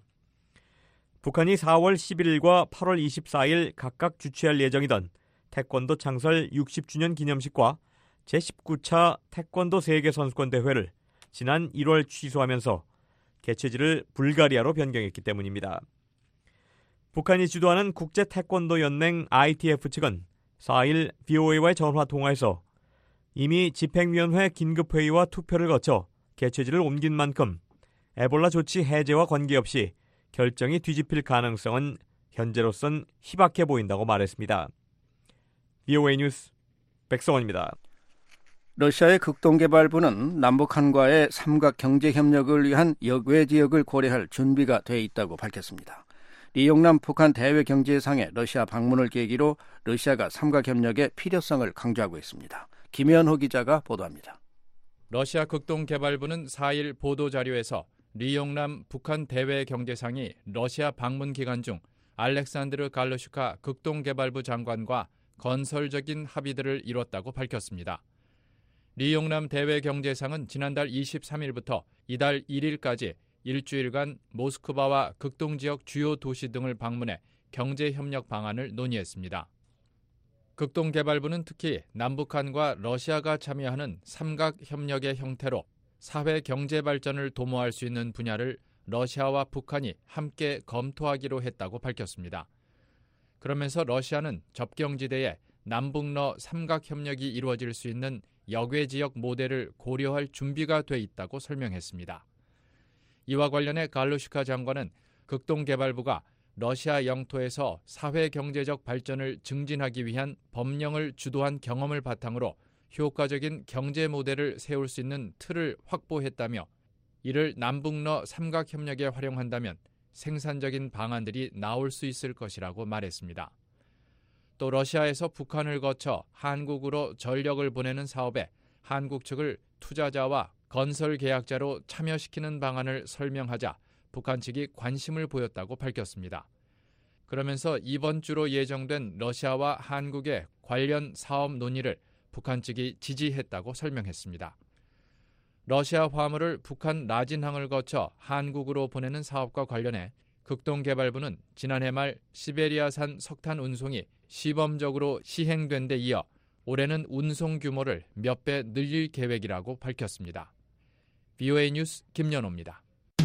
북한이 사월 십일일과 팔월 이십사일 각각 주최할 예정이던 태권도 창설 육십 주년 기념식과 제십구 차 태권도 세계선수권 대회를 지난 일월 취소하면서 개최지를 불가리아로 변경했기 때문입니다. 북한이 주도하는 국제 태권도 연맹 아이티에프 측은 사일 브이오에이와의 전화 통화에서 이미 집행위원회 긴급회의와 투표를 거쳐 개최지를 옮긴 만큼 에볼라 조치 해제와 관계없이 결정이 뒤집힐 가능성은 현재로선 희박해 보인다고 말했습니다. 브이오에이 뉴스 백성원입니다. 러시아의 극동개발부는 남북한과의 삼각 경제협력을 위한 역외 지역을 고려할 준비가 돼 있다고 밝혔습니다. 리용남 북한 대외경제상의 러시아 방문을 계기로 러시아가 삼각협력의 필요성을 강조하고 있습니다. 김현호 기자가 보도합니다. 러시아 극동개발부는 사일 보도자료에서 리용남 북한 대외경제상이 러시아 방문 기간 중 알렉산드르 갈루슈카 극동개발부 장관과 건설적인 합의들을 이뤘다고 밝혔습니다. 리용남 대외경제상은 지난달 이십삼일부터 이달 일일까지 일주일간 모스크바와 극동지역 주요 도시 등을 방문해 경제협력 방안을 논의했습니다. 극동개발부는 특히 남북한과 러시아가 참여하는 삼각협력의 형태로 사회 경제 발전을 도모할 수 있는 분야를 러시아와 북한이 함께 검토하기로 했다고 밝혔습니다. 그러면서 러시아는 접경지대에 남북러 삼각협력이 이루어질 수 있는 역외지역 모델을 고려할 준비가 돼 있다고 설명했습니다. 이와 관련해 갈루슈카 장관은 극동개발부가 러시아 영토에서 사회경제적 발전을 증진하기 위한 법령을 주도한 경험을 바탕으로 효과적인 경제 모델을 세울 수 있는 틀을 확보했다며 이를 남북러 삼각협력에 활용한다면 생산적인 방안들이 나올 수 있을 것이라고 말했습니다. 또 러시아에서 북한을 거쳐 한국으로 전력을 보내는 사업에 한국 측을 투자자와 건설 계약자로 참여시키는 방안을 설명하자 북한 측이 관심을 보였다고 밝혔습니다. 그러면서 이번 주로 예정된 러시아와 한국의 관련 사업 논의를 북한 측이 지지했다고 설명했습니다. 러시아 화물을 북한 라진항을 거쳐 한국으로 보내는 사업과 관련해 극동개발부는 지난해 말 시베리아산 석탄 운송이 시범적으로 시행된 데 이어 올해는 운송 규모를 몇 배 늘릴 계획이라고 밝혔습니다. 브이오에이 뉴스 김연호입니다.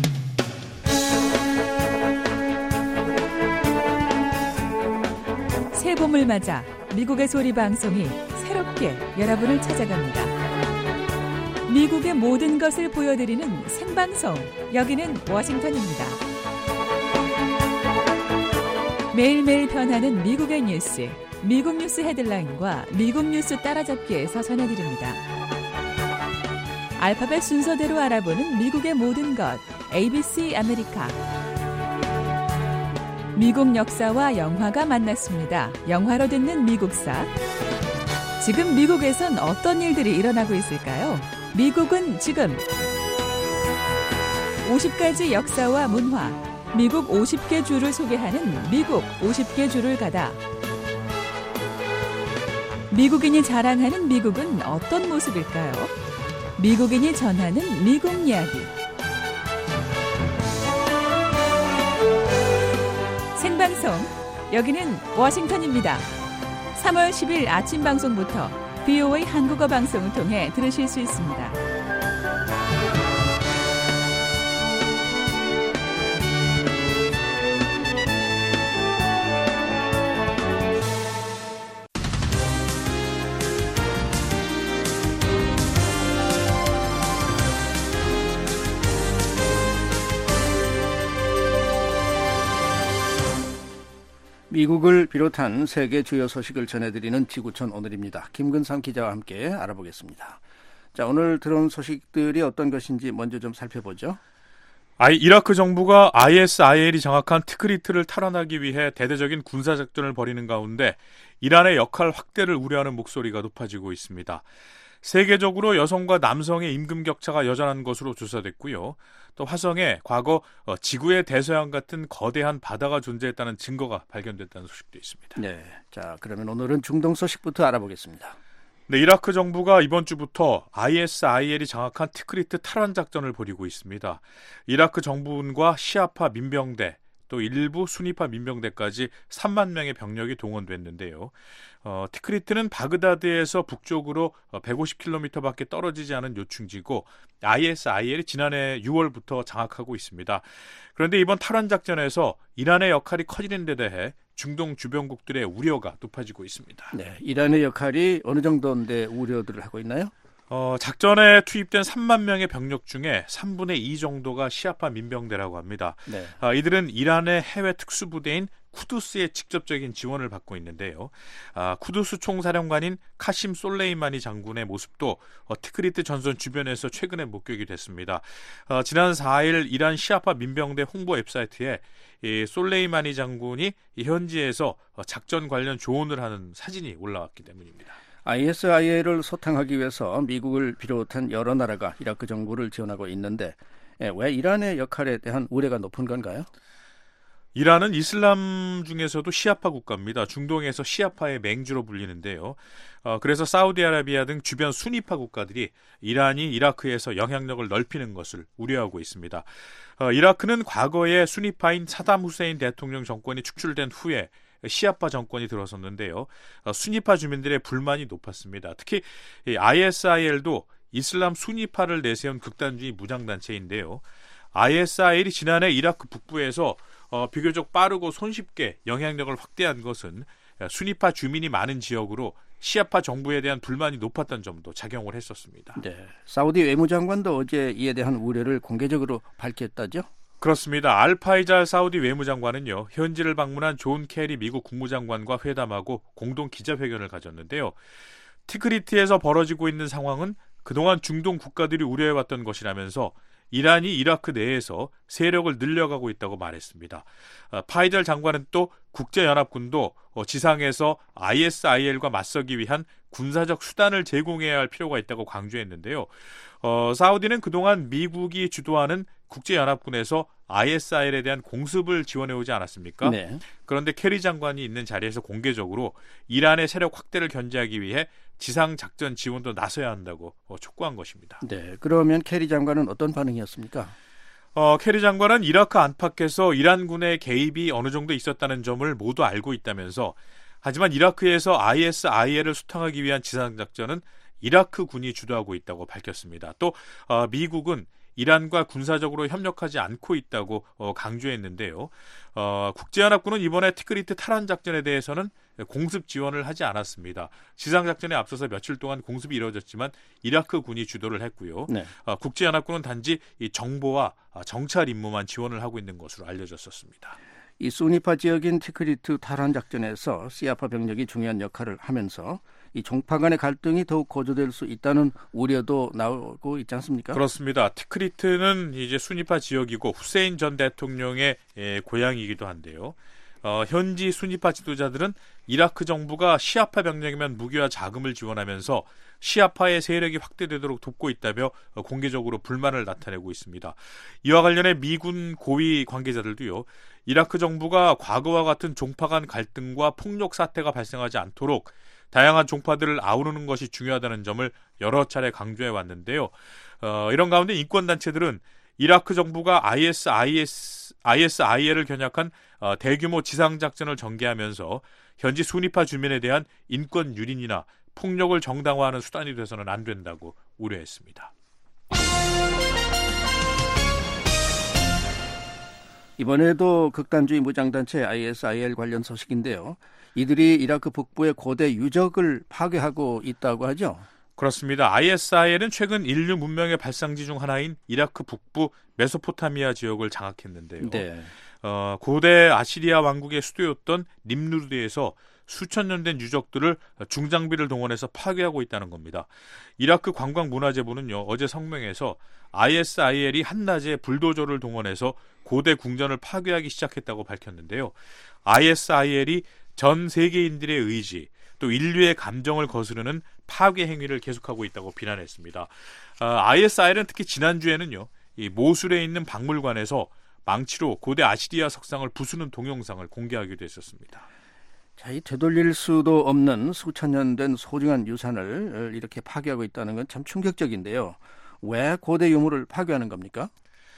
새 봄을 맞아 미국의 소리 방송이 새롭게 여러분을 찾아갑니다. 미국의 모든 것을 보여드리는 생방송, 여기는 워싱턴입니다. 매일매일 변하는 미국의 뉴스, 미국 뉴스 헤드라인과 미국 뉴스 따라잡기에서 전해드립니다. 알파벳 순서대로 알아보는 미국의 모든 것, 에이비씨 아메리카. 미국 역사와 영화가 만났습니다. 영화로 듣는 미국사. 지금 미국에선 어떤 일들이 일어나고 있을까요? 미국은 지금. 오십 가지 역사와 문화, 미국 오십 개 주를 소개하는 미국 오십 개 주를 가다. 미국인이 자랑하는 미국은 어떤 모습일까요? 미국인이 전하는 미국 이야기. 생방송, 여기는 워싱턴입니다. 삼월 십일 아침 방송부터 브이오에이 한국어 방송을 통해 들으실 수 있습니다. 미국을 비롯한 세계 주요 소식을 전해드리는 지구촌 오늘입니다. 김근삼 기자와 함께 알아보겠습니다. 자, 오늘 들어온 소식들이 어떤 것인지 먼저 좀 살펴보죠. 아이, 이라크 정부가 아이에스아이엘이 장악한 티크리트를 탈환하기 위해 대대적인 군사작전을 벌이는 가운데 이란의 역할 확대를 우려하는 목소리가 높아지고 있습니다. 세계적으로 여성과 남성의 임금 격차가 여전한 것으로 조사됐고요. 또 화성에 과거 지구의 대서양 같은 거대한 바다가 존재했다는 증거가 발견됐다는 소식도 있습니다. 네, 자 그러면 오늘은 중동 소식부터 알아보겠습니다. 네, 이라크 정부가 이번 주부터 아이에스아이엘이 장악한 티크리트 탈환 작전을 벌이고 있습니다. 이라크 정부군과 시아파 민병대, 또 일부 수니파 민병대까지 삼만 명의 병력이 동원됐는데요. 어, 티크리트는 바그다드에서 북쪽으로 백오십 킬로미터밖에 떨어지지 않은 요충지고 아이에스아이엘이 지난해 유월부터 장악하고 있습니다. 그런데 이번 탈환 작전에서 이란의 역할이 커지는 데 대해 중동 주변국들의 우려가 높아지고 있습니다. 네, 이란의 역할이 어느 정도인데 우려들을 하고 있나요? 어, 작전에 투입된 삼만 명의 병력 중에 삼분의 이 정도가 시아파 민병대라고 합니다. 네. 어, 이들은 이란의 해외 특수부대인 쿠두스의 직접적인 지원을 받고 있는데요. 아, 쿠두스 총사령관인 카심 솔레이마니 장군의 모습도 어, 티크리트 전선 주변에서 최근에 목격이 됐습니다. 어, 지난 사 일 이란 시아파 민병대 홍보 웹사이트에 이 솔레이마니 장군이 이 현지에서 어, 작전 관련 조언을 하는 사진이 올라왔기 때문입니다. 아이에스아이엘을 소탕하기 위해서 미국을 비롯한 여러 나라가 이라크 정부를 지원하고 있는데 왜 이란의 역할에 대한 우려가 높은 건가요? 이란은 이슬람 중에서도 시아파 국가입니다. 중동에서 시아파의 맹주로 불리는데요. 어, 그래서 사우디아라비아 등 주변 수니파 국가들이 이란이 이라크에서 영향력을 넓히는 것을 우려하고 있습니다. 어, 이라크는 과거에 수니파인 사담 후세인 대통령 정권이 축출된 후에 시아파 정권이 들어섰는데요. 어, 수니파 주민들의 불만이 높았습니다. 특히 아이에스아이엘도 이슬람 수니파를 내세운 극단주의 무장단체인데요. 아이에스아이엘이 지난해 이라크 북부에서 어, 비교적 빠르고 손쉽게 영향력을 확대한 것은 수니파 주민이 많은 지역으로 시아파 정부에 대한 불만이 높았던 점도 작용을 했었습니다. 네, 사우디 외무장관도 어제 이에 대한 우려를 공개적으로 밝혔다죠? 그렇습니다. 알파이잘 사우디 외무장관은요, 현지를 방문한 존 케리 미국 국무장관과 회담하고 공동 기자회견을 가졌는데요. 티크리트에서 벌어지고 있는 상황은 그동안 중동 국가들이 우려해왔던 것이라면서 이란이 이라크 내에서 세력을 늘려가고 있다고 말했습니다. 파이델 장관은 또 국제연합군도 지상에서 아이에스아이엘과 맞서기 위한 군사적 수단을 제공해야 할 필요가 있다고 강조했는데요. 어, 사우디는 그동안 미국이 주도하는 국제연합군에서 아이에스아이엘에 대한 공습을 지원해오지 않았습니까? 네. 그런데 케리 장관이 있는 자리에서 공개적으로 이란의 세력 확대를 견제하기 위해 지상작전 지원도 나서야 한다고 촉구한 것입니다. 네, 그러면 케리 장관은 어떤 반응이었습니까? 어, 케리 장관은 이라크 안팎에서 이란군의 개입이 어느 정도 있었다는 점을 모두 알고 있다면서 하지만 이라크에서 아이에스아이엘을 수탕하기 위한 지상작전은 이라크 군이 주도하고 있다고 밝혔습니다. 또 어, 미국은 이란과 군사적으로 협력하지 않고 있다고 어, 강조했는데요. 어, 국제연합군은 이번에 티크리트 탈환 작전에 대해서는 공습 지원을 하지 않았습니다. 지상작전에 앞서서 며칠 동안 공습이 이루어졌지만 이라크 군이 주도를 했고요. 네. 어, 국제연합군은 단지 이 정보와 정찰 임무만 지원을 하고 있는 것으로 알려졌었습니다. 이 수니파 지역인 티크리트 탈환 작전에서 시아파 병력이 중요한 역할을 하면서 이 종파 간의 갈등이 더욱 고조될 수 있다는 우려도 나오고 있지 않습니까? 그렇습니다. 티크리트는 이제 수니파 지역이고 후세인 전 대통령의 예, 고향이기도 한데요. 어, 현지 수니파 지도자들은 이라크 정부가 시아파 병력이면 무기와 자금을 지원하면서 시아파의 세력이 확대되도록 돕고 있다며 공개적으로 불만을 나타내고 있습니다. 이와 관련해 미군 고위 관계자들도요. 이라크 정부가 과거와 같은 종파 간 갈등과 폭력 사태가 발생하지 않도록 다양한 종파들을 아우르는 것이 중요하다는 점을 여러 차례 강조해 왔는데요. 어, 이런 가운데 인권단체들은 이라크 정부가 아이에스아이에스, 아이에스아이엘을 겨냥한 어, 대규모 지상작전을 전개하면서 현지 수니파 주민에 대한 인권 유린이나 폭력을 정당화하는 수단이 돼서는 안 된다고 우려했습니다. 이번에도 극단주의 무장단체 아이에스아이엘 관련 소식인데요. 이들이 이라크 북부의 고대 유적을 파괴하고 있다고 하죠? 그렇습니다. 아이에스아이엘은 최근 인류 문명의 발상지 중 하나인 이라크 북부 메소포타미아 지역을 장악했는데요. 네. 어, 고대 아시리아 왕국의 수도였던 림누드에서 수천 년 된 유적들을 중장비를 동원해서 파괴하고 있다는 겁니다. 이라크 관광문화재부는요, 어제 성명에서 아이에스아이엘이 한낮에 불도저를 동원해서 고대 궁전을 파괴하기 시작했다고 밝혔는데요. 아이에스아이엘이 전 세계인들의 의지, 또 인류의 감정을 거스르는 파괴 행위를 계속하고 있다고 비난했습니다. 어, 아이에스아이엘은 특히 지난주에는요, 이 모술에 있는 박물관에서 망치로 고대 아시리아 석상을 부수는 동영상을 공개하기도 했었습니다. 자, 이 되돌릴 수도 없는 수천 년 된 소중한 유산을 이렇게 파괴하고 있다는 건 참 충격적인데요. 왜 고대 유물을 파괴하는 겁니까?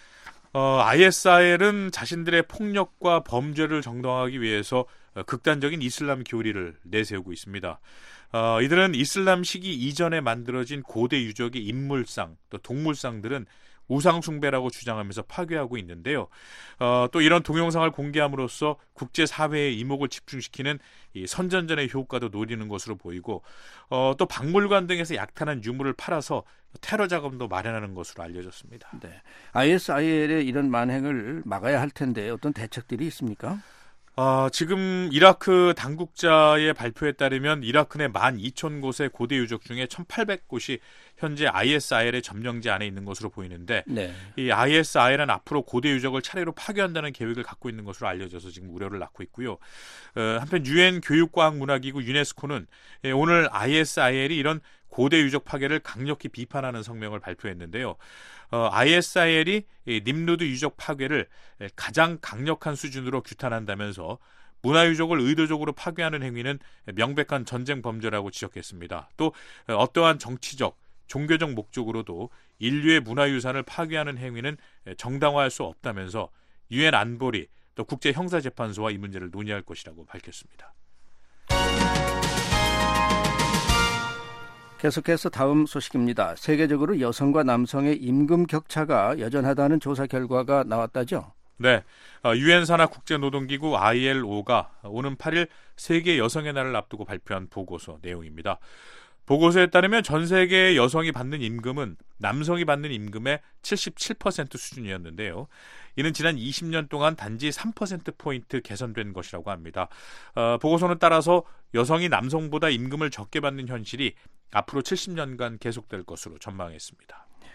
어, 아이에스아이엘은 자신들의 폭력과 범죄를 정당화하기 위해서 극단적인 이슬람 교리를 내세우고 있습니다. 어, 이들은 이슬람 시기 이전에 만들어진 고대 유적의 인물상, 또 동물상들은 우상 숭배라고 주장하면서 파괴하고 있는데요. 어, 또 이런 동영상을 공개함으로써 국제사회의 이목을 집중시키는 이 선전전의 효과도 노리는 것으로 보이고 어, 또 박물관 등에서 약탈한 유물을 팔아서 테러 자금도 마련하는 것으로 알려졌습니다. 네. 아이에스아이엘의 이런 만행을 막아야 할 텐데 어떤 대책들이 있습니까? 어, 지금 이라크 당국자의 발표에 따르면 이라크 내 만 이천 곳의 고대 유적 중에 천팔백 곳이 현재 아이에스아이엘의 점령지 안에 있는 것으로 보이는데 네. 이 아이에스아이엘은 앞으로 고대 유적을 차례로 파괴한다는 계획을 갖고 있는 것으로 알려져서 지금 우려를 낳고 있고요. 어, 한편 유엔 교육과학문화기구 유네스코는 예, 오늘 아이에스아이엘이 이런 고대 유적 파괴를 강력히 비판하는 성명을 발표했는데요. 어, 아이에스아이엘이 이 림누드 유적 파괴를 가장 강력한 수준으로 규탄한다면서 문화유적을 의도적으로 파괴하는 행위는 명백한 전쟁 범죄라고 지적했습니다. 또 어떠한 정치적, 종교적 목적으로도 인류의 문화유산을 파괴하는 행위는 정당화할 수 없다면서 유엔 안보리 또 국제형사재판소와 이 문제를 논의할 것이라고 밝혔습니다. 계속해서 다음 소식입니다. 세계적으로 여성과 남성의 임금 격차가 여전하다는 조사 결과가 나왔다죠? 네, 유엔 산하 국제노동기구 아이엘오가 오는 팔 일 세계 여성의 날을 앞두고 발표한 보고서 내용입니다. 보고서에 따르면 전 세계의 여성이 받는 임금은 남성이 받는 임금의 칠십칠 퍼센트 수준이었는데요. 이는 지난 이십 년 동안 단지 삼 퍼센트포인트 개선된 것이라고 합니다. 어, 보고서는 따라서 여성이 남성보다 임금을 적게 받는 현실이 앞으로 칠십 년간 계속될 것으로 전망했습니다.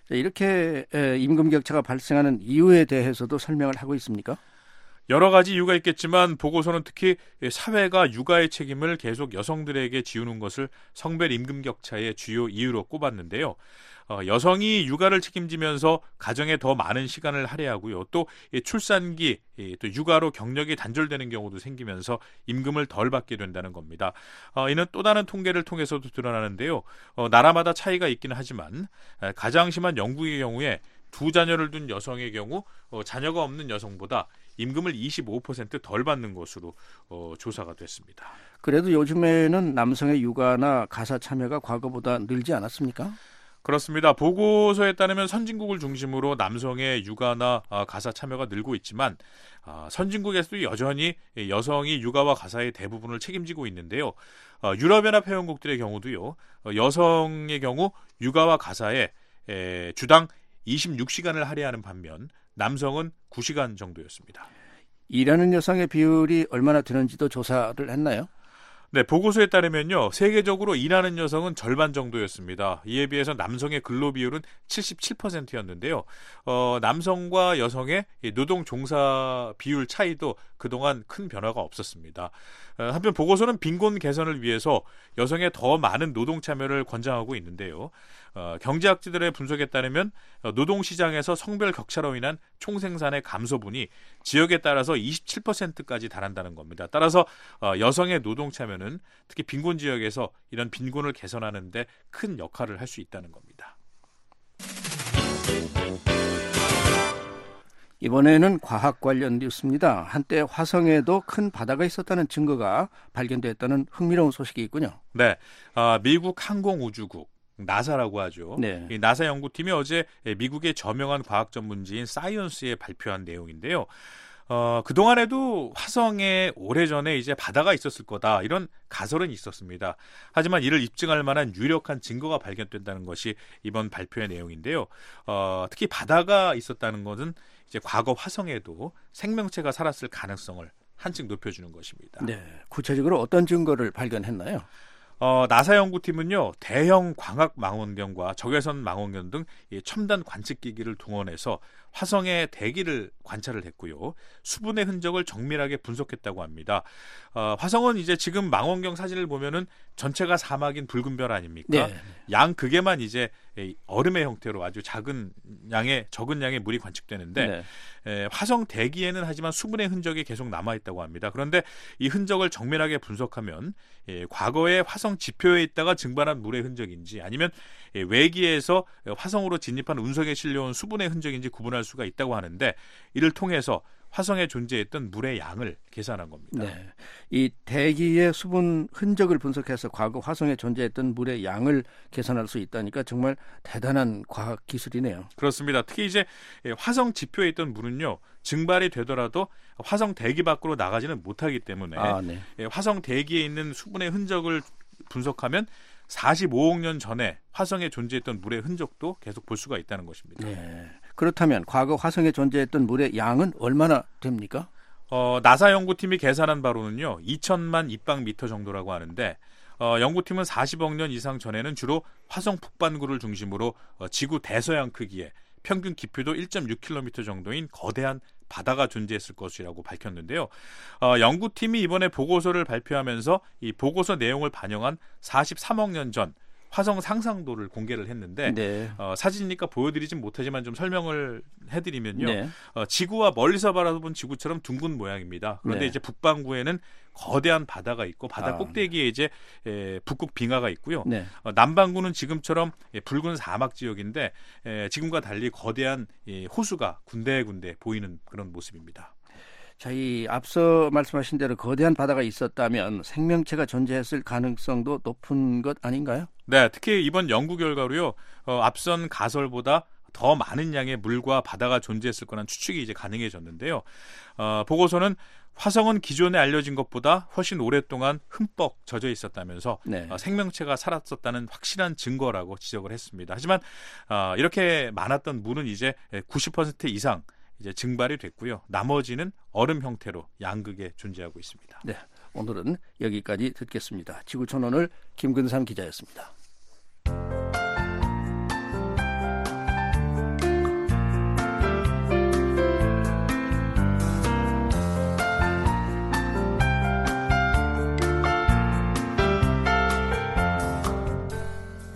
이렇게 임금 격차가 발생하는 이유에 대해서도 설명을 하고 있습니까? 여러 가지 이유가 있겠지만 보고서는 특히 사회가 육아의 책임을 계속 여성들에게 지우는 것을 성별 임금 격차의 주요 이유로 꼽았는데요. 어, 여성이 육아를 책임지면서 가정에 더 많은 시간을 할애하고요. 또 출산기, 또 육아로 경력이 단절되는 경우도 생기면서 임금을 덜 받게 된다는 겁니다. 어, 이는 또 다른 통계를 통해서도 드러나는데요. 어, 나라마다 차이가 있기는 하지만 가장 심한 영국의 경우에 두 자녀를 둔 여성의 경우 어, 자녀가 없는 여성보다 임금을 이십오 퍼센트 덜 받는 것으로 어, 조사가 됐습니다. 그래도 요즘에는 남성의 육아나 가사 참여가 과거보다 늘지 않았습니까? 그렇습니다. 보고서에 따르면 선진국을 중심으로 남성의 육아나 가사 참여가 늘고 있지만 선진국에서도 여전히 여성이 육아와 가사의 대부분을 책임지고 있는데요. 유럽연합 회원국들의 경우도요. 여성의 경우 육아와 가사에 주당 이십육 시간을 할애하는 반면 남성은 구 시간 정도였습니다. 일하는 여성의 비율이 얼마나 되는지도 조사를 했나요? 네, 보고서에 따르면요, 세계적으로 일하는 여성은 절반 정도였습니다. 이에 비해서 남성의 근로 비율은 칠십칠 퍼센트였는데요. 어, 남성과 여성의 노동 종사 비율 차이도 그동안 큰 변화가 없었습니다. 어, 한편 보고서는 빈곤 개선을 위해서 여성의 더 많은 노동 참여를 권장하고 있는데요. 어, 경제학자들의 분석에 따르면 노동시장에서 성별 격차로 인한 총생산의 감소분이 지역에 따라서 이십칠 퍼센트까지 달한다는 겁니다. 따라서 어, 여성의 노동 참여는 특히 빈곤 지역에서 이런 빈곤을 개선하는 데 큰 역할을 할 수 있다는 겁니다. 이번에는 과학 관련 뉴스입니다. 한때 화성에도 큰 바다가 있었다는 증거가 발견됐다는 흥미로운 소식이 있군요. 네, 어, 미국 항공우주국 나사라고 하죠. 네. 이 나사 연구팀이 어제 미국의 저명한 과학 전문지인 사이언스에 발표한 내용인데요. 어, 그동안에도 화성에 오래전에 이제 바다가 있었을 거다, 이런 가설은 있었습니다. 하지만 이를 입증할 만한 유력한 증거가 발견된다는 것이 이번 발표의 내용인데요. 어, 특히 바다가 있었다는 것은 이제 과거 화성에도 생명체가 살았을 가능성을 한층 높여주는 것입니다. 네, 구체적으로 어떤 증거를 발견했나요? 어, 나사 연구팀은요, 대형 광학 망원경과 적외선 망원경 등 첨단 관측기기를 동원해서 화성의 대기를 관찰을 했고요. 수분의 흔적을 정밀하게 분석했다고 합니다. 어, 화성은 이제 지금 망원경 사진을 보면은 전체가 사막인 붉은 별 아닙니까? 네. 양 극에만 이제 얼음의 형태로 아주 작은 양의 적은 양의 물이 관측되는데 네. 에, 화성 대기에는 하지만 수분의 흔적이 계속 남아 있다고 합니다. 그런데 이 흔적을 정밀하게 분석하면 예, 과거에 화성 지표에 있다가 증발한 물의 흔적인지 아니면 예, 외기에서 화성으로 진입한 운석에 실려온 수분의 흔적인지 구분할 수가 있다고 하는데, 이를 통해서 화성에 존재했던 물의 양을 계산한 겁니다. 네, 이 대기의 수분 흔적을 분석해서 과거 화성에 존재했던 물의 양을 계산할 수 있다니까 정말 대단한 과학 기술이네요. 그렇습니다. 특히 이제 화성 지표에 있던 물은요, 증발이 되더라도 화성 대기 밖으로 나가지는 못하기 때문에 아, 네. 화성 대기에 있는 수분의 흔적을 분석하면 사십오억 년 전에 화성에 존재했던 물의 흔적도 계속 볼 수가 있다는 것입니다. 네. 그렇다면 과거 화성에 존재했던 물의 양은 얼마나 됩니까? 어, 나사 연구팀이 계산한 바로는요, 이천만 입방미터 정도라고 하는데, 어, 연구팀은 사십억 년 이상 전에는 주로 화성 북반구를 중심으로 어, 지구 대서양 크기에 평균 깊이도 일 점 육 킬로미터 정도인 거대한 바다가 존재했을 것이라고 밝혔는데요. 어, 연구팀이 이번에 보고서를 발표하면서 이 보고서 내용을 반영한 사십삼억 년 전 화성 상상도를 공개를 했는데 네. 어, 사진이니까 보여드리진 못하지만 좀 설명을 해드리면요. 네. 어, 지구와 멀리서 바라본 지구처럼 둥근 모양입니다. 그런데 네. 이제 북반구에는 거대한 바다가 있고 바다 아. 꼭대기에 이제 에, 북극 빙하가 있고요. 네. 어, 남반구는 지금처럼 예, 붉은 사막 지역인데 에, 지금과 달리 거대한 예, 호수가 군데군데 보이는 그런 모습입니다. 자, 이 앞서 말씀하신 대로 거대한 바다가 있었다면 생명체가 존재했을 가능성도 높은 것 아닌가요? 네, 특히 이번 연구 결과로요, 어, 앞선 가설보다 더 많은 양의 물과 바다가 존재했을 거란 추측이 이제 가능해졌는데요. 어, 보고서는 화성은 기존에 알려진 것보다 훨씬 오랫동안 흠뻑 젖어 있었다면서 네. 어, 생명체가 살았었다는 확실한 증거라고 지적을 했습니다. 하지만 어, 이렇게 많았던 물은 이제 구십 퍼센트 이상 이제 증발이 됐고요. 나머지는 얼음 형태로 양극에 존재하고 있습니다. 네, 오늘은 여기까지 듣겠습니다. 지구촌 오늘 김근삼 기자였습니다.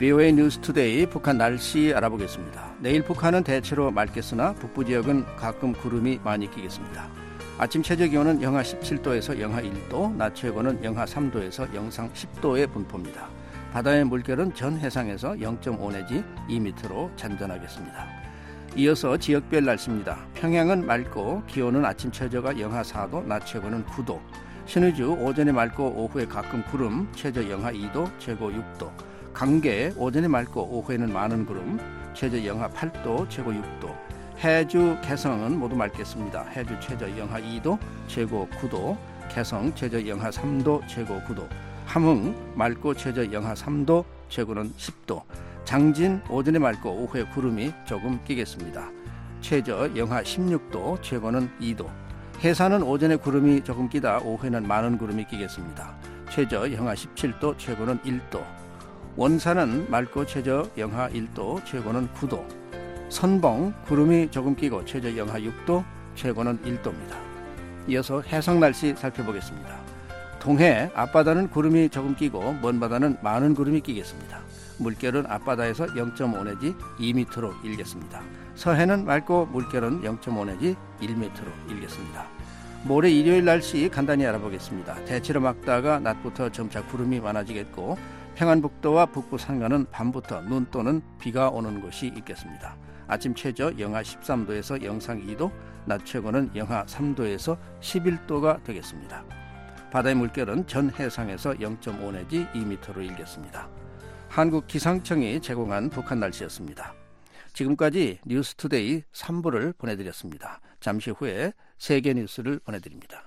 브이오에이 뉴스 투데이 북한 날씨 알아보겠습니다. 내일 북한은 대체로 맑겠으나 북부 지역은 가끔 구름이 많이 끼겠습니다. 아침 최저 기온은 영하 십칠 도에서 영하 일 도, 낮 최고는 영하 삼 도에서 영상 십 도의 분포입니다. 바다의 물결은 전 해상에서 영 점 오 내지 이 미터로 잔잔하겠습니다. 이어서 지역별 날씨입니다. 평양은 맑고 기온은 아침 최저가 영하 사 도, 낮 최고는 구 도. 신의주 오전에 맑고 오후에 가끔 구름, 최저 영하 이 도, 최고 육 도. 강계 오전에 맑고 오후에는 많은 구름, 최저 영하 팔 도, 최고 육 도. 해주, 개성은 모두 맑겠습니다. 해주 최저 영하 이 도, 최고 구 도. 개성 최저 영하 삼 도, 최고 구 도. 함흥 맑고 최저 영하 삼 도, 최고는 십 도. 장진 오전에 맑고 오후에 구름이 조금 끼겠습니다. 최저 영하 십육 도, 최고는 이 도. 해산은 오전에 구름이 조금 끼다 오후에는 많은 구름이 끼겠습니다. 최저 영하 십칠 도, 최고는 일 도. 원산은 맑고 최저 영하 일 도, 최고는 구 도. 선봉 구름이 조금 끼고 최저 영하 육 도, 최고는 일 도입니다. 이어서 해상 날씨 살펴보겠습니다. 동해 앞바다는 구름이 조금 끼고 먼 바다는 많은 구름이 끼겠습니다. 물결은 앞바다에서 영 점 오 내지 이 미터로 일겠습니다. 서해는 맑고 물결은 영 점 오 내지 일 미터로 일겠습니다. 모레 일요일 날씨 간단히 알아보겠습니다. 대체로 맑다가 낮부터 점차 구름이 많아지겠고 평안북도와 북부 산간은 밤부터 눈 또는 비가 오는 곳이 있겠습니다. 아침 최저 영하 십삼 도에서 영상 이 도, 낮 최고는 영하 삼 도에서 십일 도가 되겠습니다. 바다의 물결은 전 해상에서 영 점 오 내지 이 미터로 일겠습니다. 한국기상청이 제공한 북한 날씨였습니다. 지금까지 뉴스투데이 삼 부를 보내드렸습니다. 잠시 후에 세계 뉴스를 보내드립니다.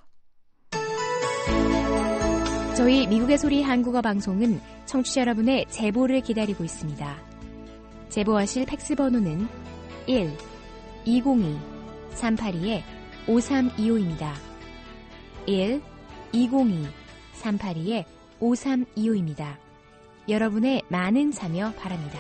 저희 미국의 소리 한국어 방송은 청취자 여러분의 제보를 기다리고 있습니다. 제보하실 팩스 번호는 일 이공이 삼팔이 오삼이오입니다. 일 이공이 삼팔이 오삼이오입니다. 여러분의 많은 참여 바랍니다.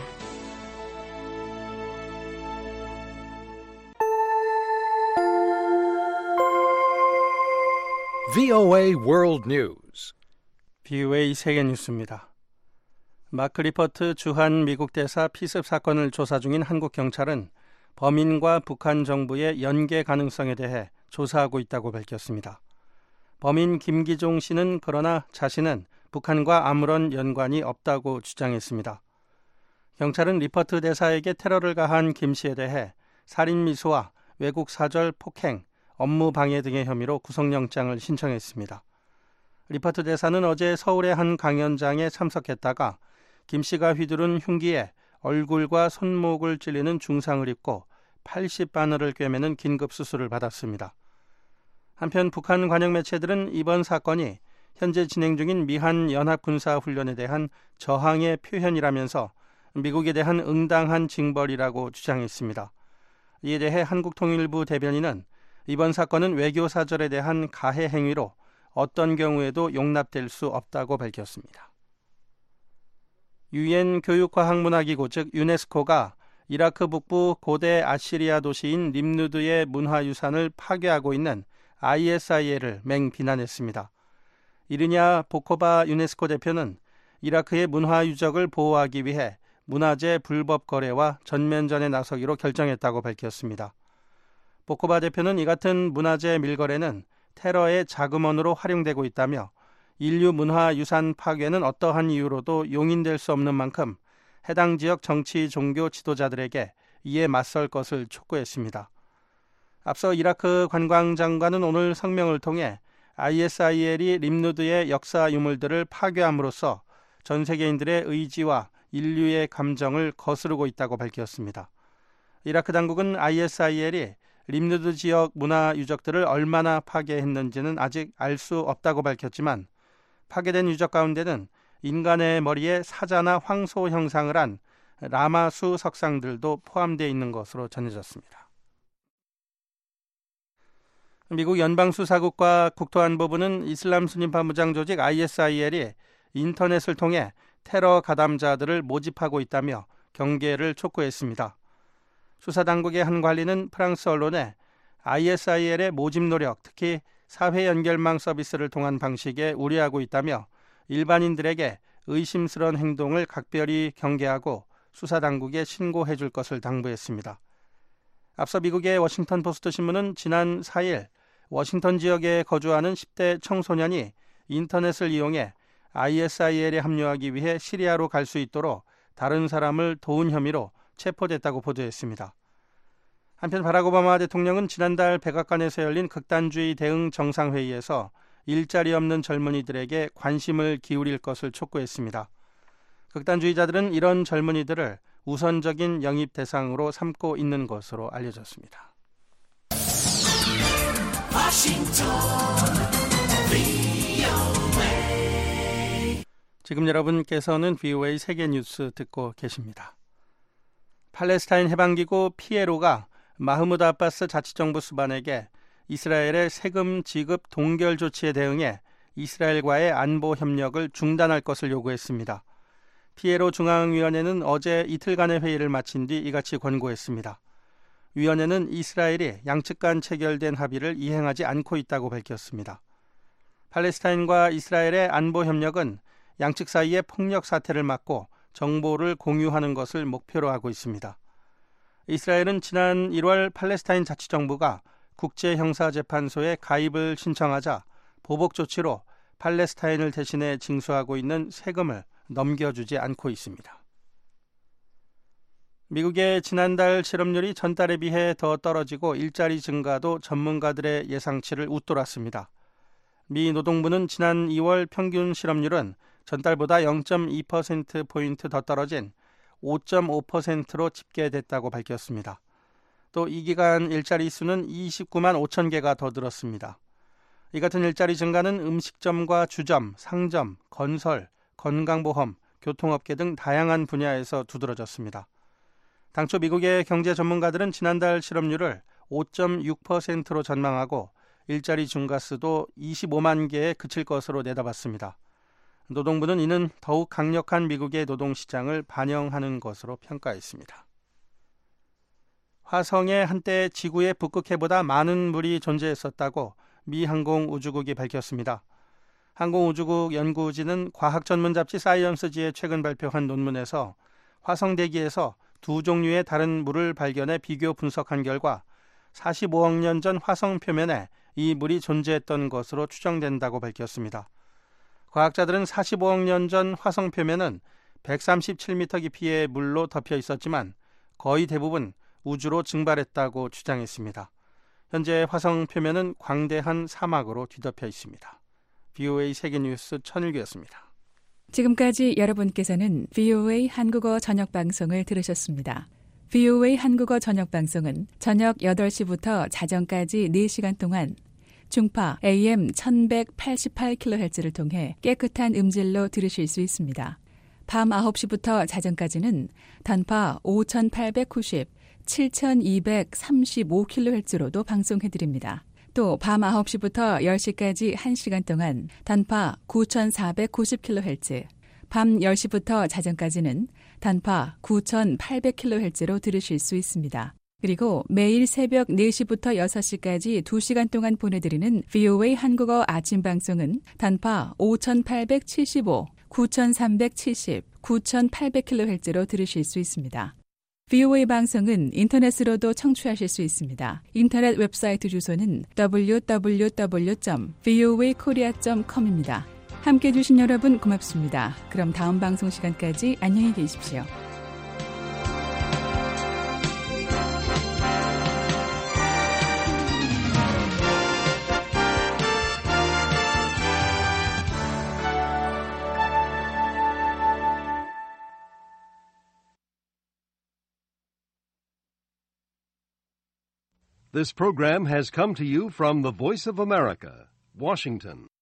브이오에이 World News. 브이오에이 세계 뉴스입니다. 마크 리퍼트 주한 미국 대사 피습 사건을 조사 중인 한국 경찰은 범인과 북한 정부의 연계 가능성에 대해 조사하고 있다고 밝혔습니다. 범인 김기종 씨는 그러나 자신은 북한과 아무런 연관이 없다고 주장했습니다. 경찰은 리퍼트 대사에게 테러를 가한 김 씨에 대해 살인미수와 외국 사절 폭행, 업무 방해 등의 혐의로 구속영장을 신청했습니다. 리퍼트 대사는 어제 서울의 한 강연장에 참석했다가 김 씨가 휘두른 흉기에 얼굴과 손목을 찔리는 중상을 입고 팔십 바늘을 꿰매는 긴급 수술을 받았습니다. 한편 북한 관영 매체들은 이번 사건이 현재 진행 중인 미한 연합군사훈련에 대한 저항의 표현이라면서 미국에 대한 응당한 징벌이라고 주장했습니다. 이에 대해 한국통일부 대변인은 이번 사건은 외교사절에 대한 가해 행위로 어떤 경우에도 용납될 수 없다고 밝혔습니다. 유엔 교육과학문화기구 즉 유네스코가 이라크 북부 고대 아시리아 도시인 림누드의 문화유산을 파괴하고 있는 아이에스아이엘을 맹비난했습니다. 이르냐 보코바 유네스코 대표는 이라크의 문화유적을 보호하기 위해 문화재 불법 거래와 전면전에 나서기로 결정했다고 밝혔습니다. 보코바 대표는 이 같은 문화재 밀거래는 테러의 자금원으로 활용되고 있다며 인류 문화유산 파괴는 어떠한 이유로도 용인될 수 없는 만큼 해당 지역 정치, 종교 지도자들에게 이에 맞설 것을 촉구했습니다. 앞서 이라크 관광장관은 오늘 성명을 통해 아이에스아이엘이 림누드의 역사 유물들을 파괴함으로써 전 세계인들의 의지와 인류의 감정을 거스르고 있다고 밝혔습니다. 이라크 당국은 아이에스아이엘이 림누드 지역 문화 유적들을 얼마나 파괴했는지는 아직 알 수 없다고 밝혔지만 파괴된 유적 가운데는 인간의 머리에 사자나 황소 형상을 한 라마수 석상들도 포함되어 있는 것으로 전해졌습니다. 미국 연방수사국과 국토안보부는 이슬람 순위파 무장 조직 아이에스아이엘이 인터넷을 통해 테러 가담자들을 모집하고 있다며 경계를 촉구했습니다. 수사당국의 한 관리는 프랑스 언론에 아이에스아이엘의 모집 노력, 특히 사회 연결망 서비스를 통한 방식에 우려하고 있다며 일반인들에게 의심스러운 행동을 각별히 경계하고 수사당국에 신고해 줄 것을 당부했습니다. 앞서 미국의 워싱턴 포스트 신문은 지난 사 일 워싱턴 지역에 거주하는 십 대 청소년이 인터넷을 이용해 아이에스아이엘에 합류하기 위해 시리아로 갈 수 있도록 다른 사람을 도운 혐의로 체포됐다고 보도했습니다. 한편 바락 오바마 대통령은 지난달 백악관에서 열린 극단주의 대응 정상회의에서 일자리 없는 젊은이들에게 관심을 기울일 것을 촉구했습니다. 극단주의자들은 이런 젊은이들을 우선적인 영입 대상으로 삼고 있는 것으로 알려졌습니다. 지금 여러분께서는 브이오에이 세계 뉴스 듣고 계십니다. 팔레스타인 해방기구 피에로가 마흐무드 아바스 자치정부 수반에게 이스라엘의 세금 지급 동결 조치에 대응해 이스라엘과의 안보 협력을 중단할 것을 요구했습니다. 피에로 중앙위원회는 어제 이틀간의 회의를 마친 뒤 이같이 권고했습니다. 위원회는 이스라엘이 양측 간 체결된 합의를 이행하지 않고 있다고 밝혔습니다. 팔레스타인과 이스라엘의 안보 협력은 양측 사이의 폭력 사태를 막고 정보를 공유하는 것을 목표로 하고 있습니다. 이스라엘은 지난 일월 팔레스타인 자치정부가 국제형사재판소에 가입을 신청하자 보복 조치로 팔레스타인을 대신해 징수하고 있는 세금을 넘겨주지 않고 있습니다. 미국의 지난달 실업률이 전달에 비해 더 떨어지고 일자리 증가도 전문가들의 예상치를 웃돌았습니다. 미 노동부는 지난 이월 평균 실업률은 전달보다 영 점 이 퍼센트포인트 더 떨어진 오 점 오 퍼센트로 집계됐다고 밝혔습니다. 또 이 기간 일자리 수는 이십구만 오천 개가 더 늘었습니다. 이 같은 일자리 증가는 음식점과 주점, 상점, 건설, 건강보험, 교통업계 등 다양한 분야에서 두드러졌습니다. 당초 미국의 경제 전문가들은 지난달 실업률을 오 점 육 퍼센트로 전망하고 일자리 증가수도 이십오만 개에 그칠 것으로 내다봤습니다. 노동부는 이는 더욱 강력한 미국의 노동시장을 반영하는 것으로 평가했습니다. 화성에 한때 지구의 북극해보다 많은 물이 존재했었다고 미 항공우주국이 밝혔습니다. 항공우주국 연구진은 과학 전문 잡지 사이언스지에 최근 발표한 논문에서 화성 대기에서 두 종류의 다른 물을 발견해 비교 분석한 결과 사십오억 년 전 화성 표면에 이 물이 존재했던 것으로 추정된다고 밝혔습니다. 과학자들은 사십오억 년 전 화성 표면은 백삼십칠 미터 깊이의 물로 덮여 있었지만 거의 대부분 우주로 증발했다고 주장했습니다. 현재 화성 표면은 광대한 사막으로 뒤덮여 있습니다. 브이오에이 세계뉴스 천일규였습니다. 지금까지 여러분께서는 브이오에이 한국어 저녁방송을 들으셨습니다. 브이오에이 한국어 저녁방송은 저녁 여덟 시부터 자정까지 네 시간 동안 중파 에이엠 천백팔십팔 킬로헤르츠를 통해 깨끗한 음질로 들으실 수 있습니다. 밤 아홉 시부터 자정까지는 단파 오천팔백구십, 칠천이백삼십오 킬로헤르츠로도 방송해드립니다. 또 밤 아홉 시부터 열 시까지 한 시간 동안 단파 구천사백구십 킬로헤르츠, 밤 열 시부터 자정까지는 단파 구천팔백 킬로헤르츠로 들으실 수 있습니다. 그리고 매일 새벽 네 시부터 여섯 시까지 두 시간 동안 보내드리는 브이오에이 한국어 아침 방송은 단파 오천팔백칠십오, 구천삼백칠십, 구천팔백 킬로헤르츠로 들으실 수 있습니다. 브이오에이 방송은 인터넷으로도 청취하실 수 있습니다. 인터넷 웹사이트 주소는 더블유 더블유 더블유 점 브이오에이 코리아 점 컴입니다. 함께해 주신 여러분 고맙습니다. 그럼 다음 방송 시간까지 안녕히 계십시오. This program has come to you from the Voice of America, Washington.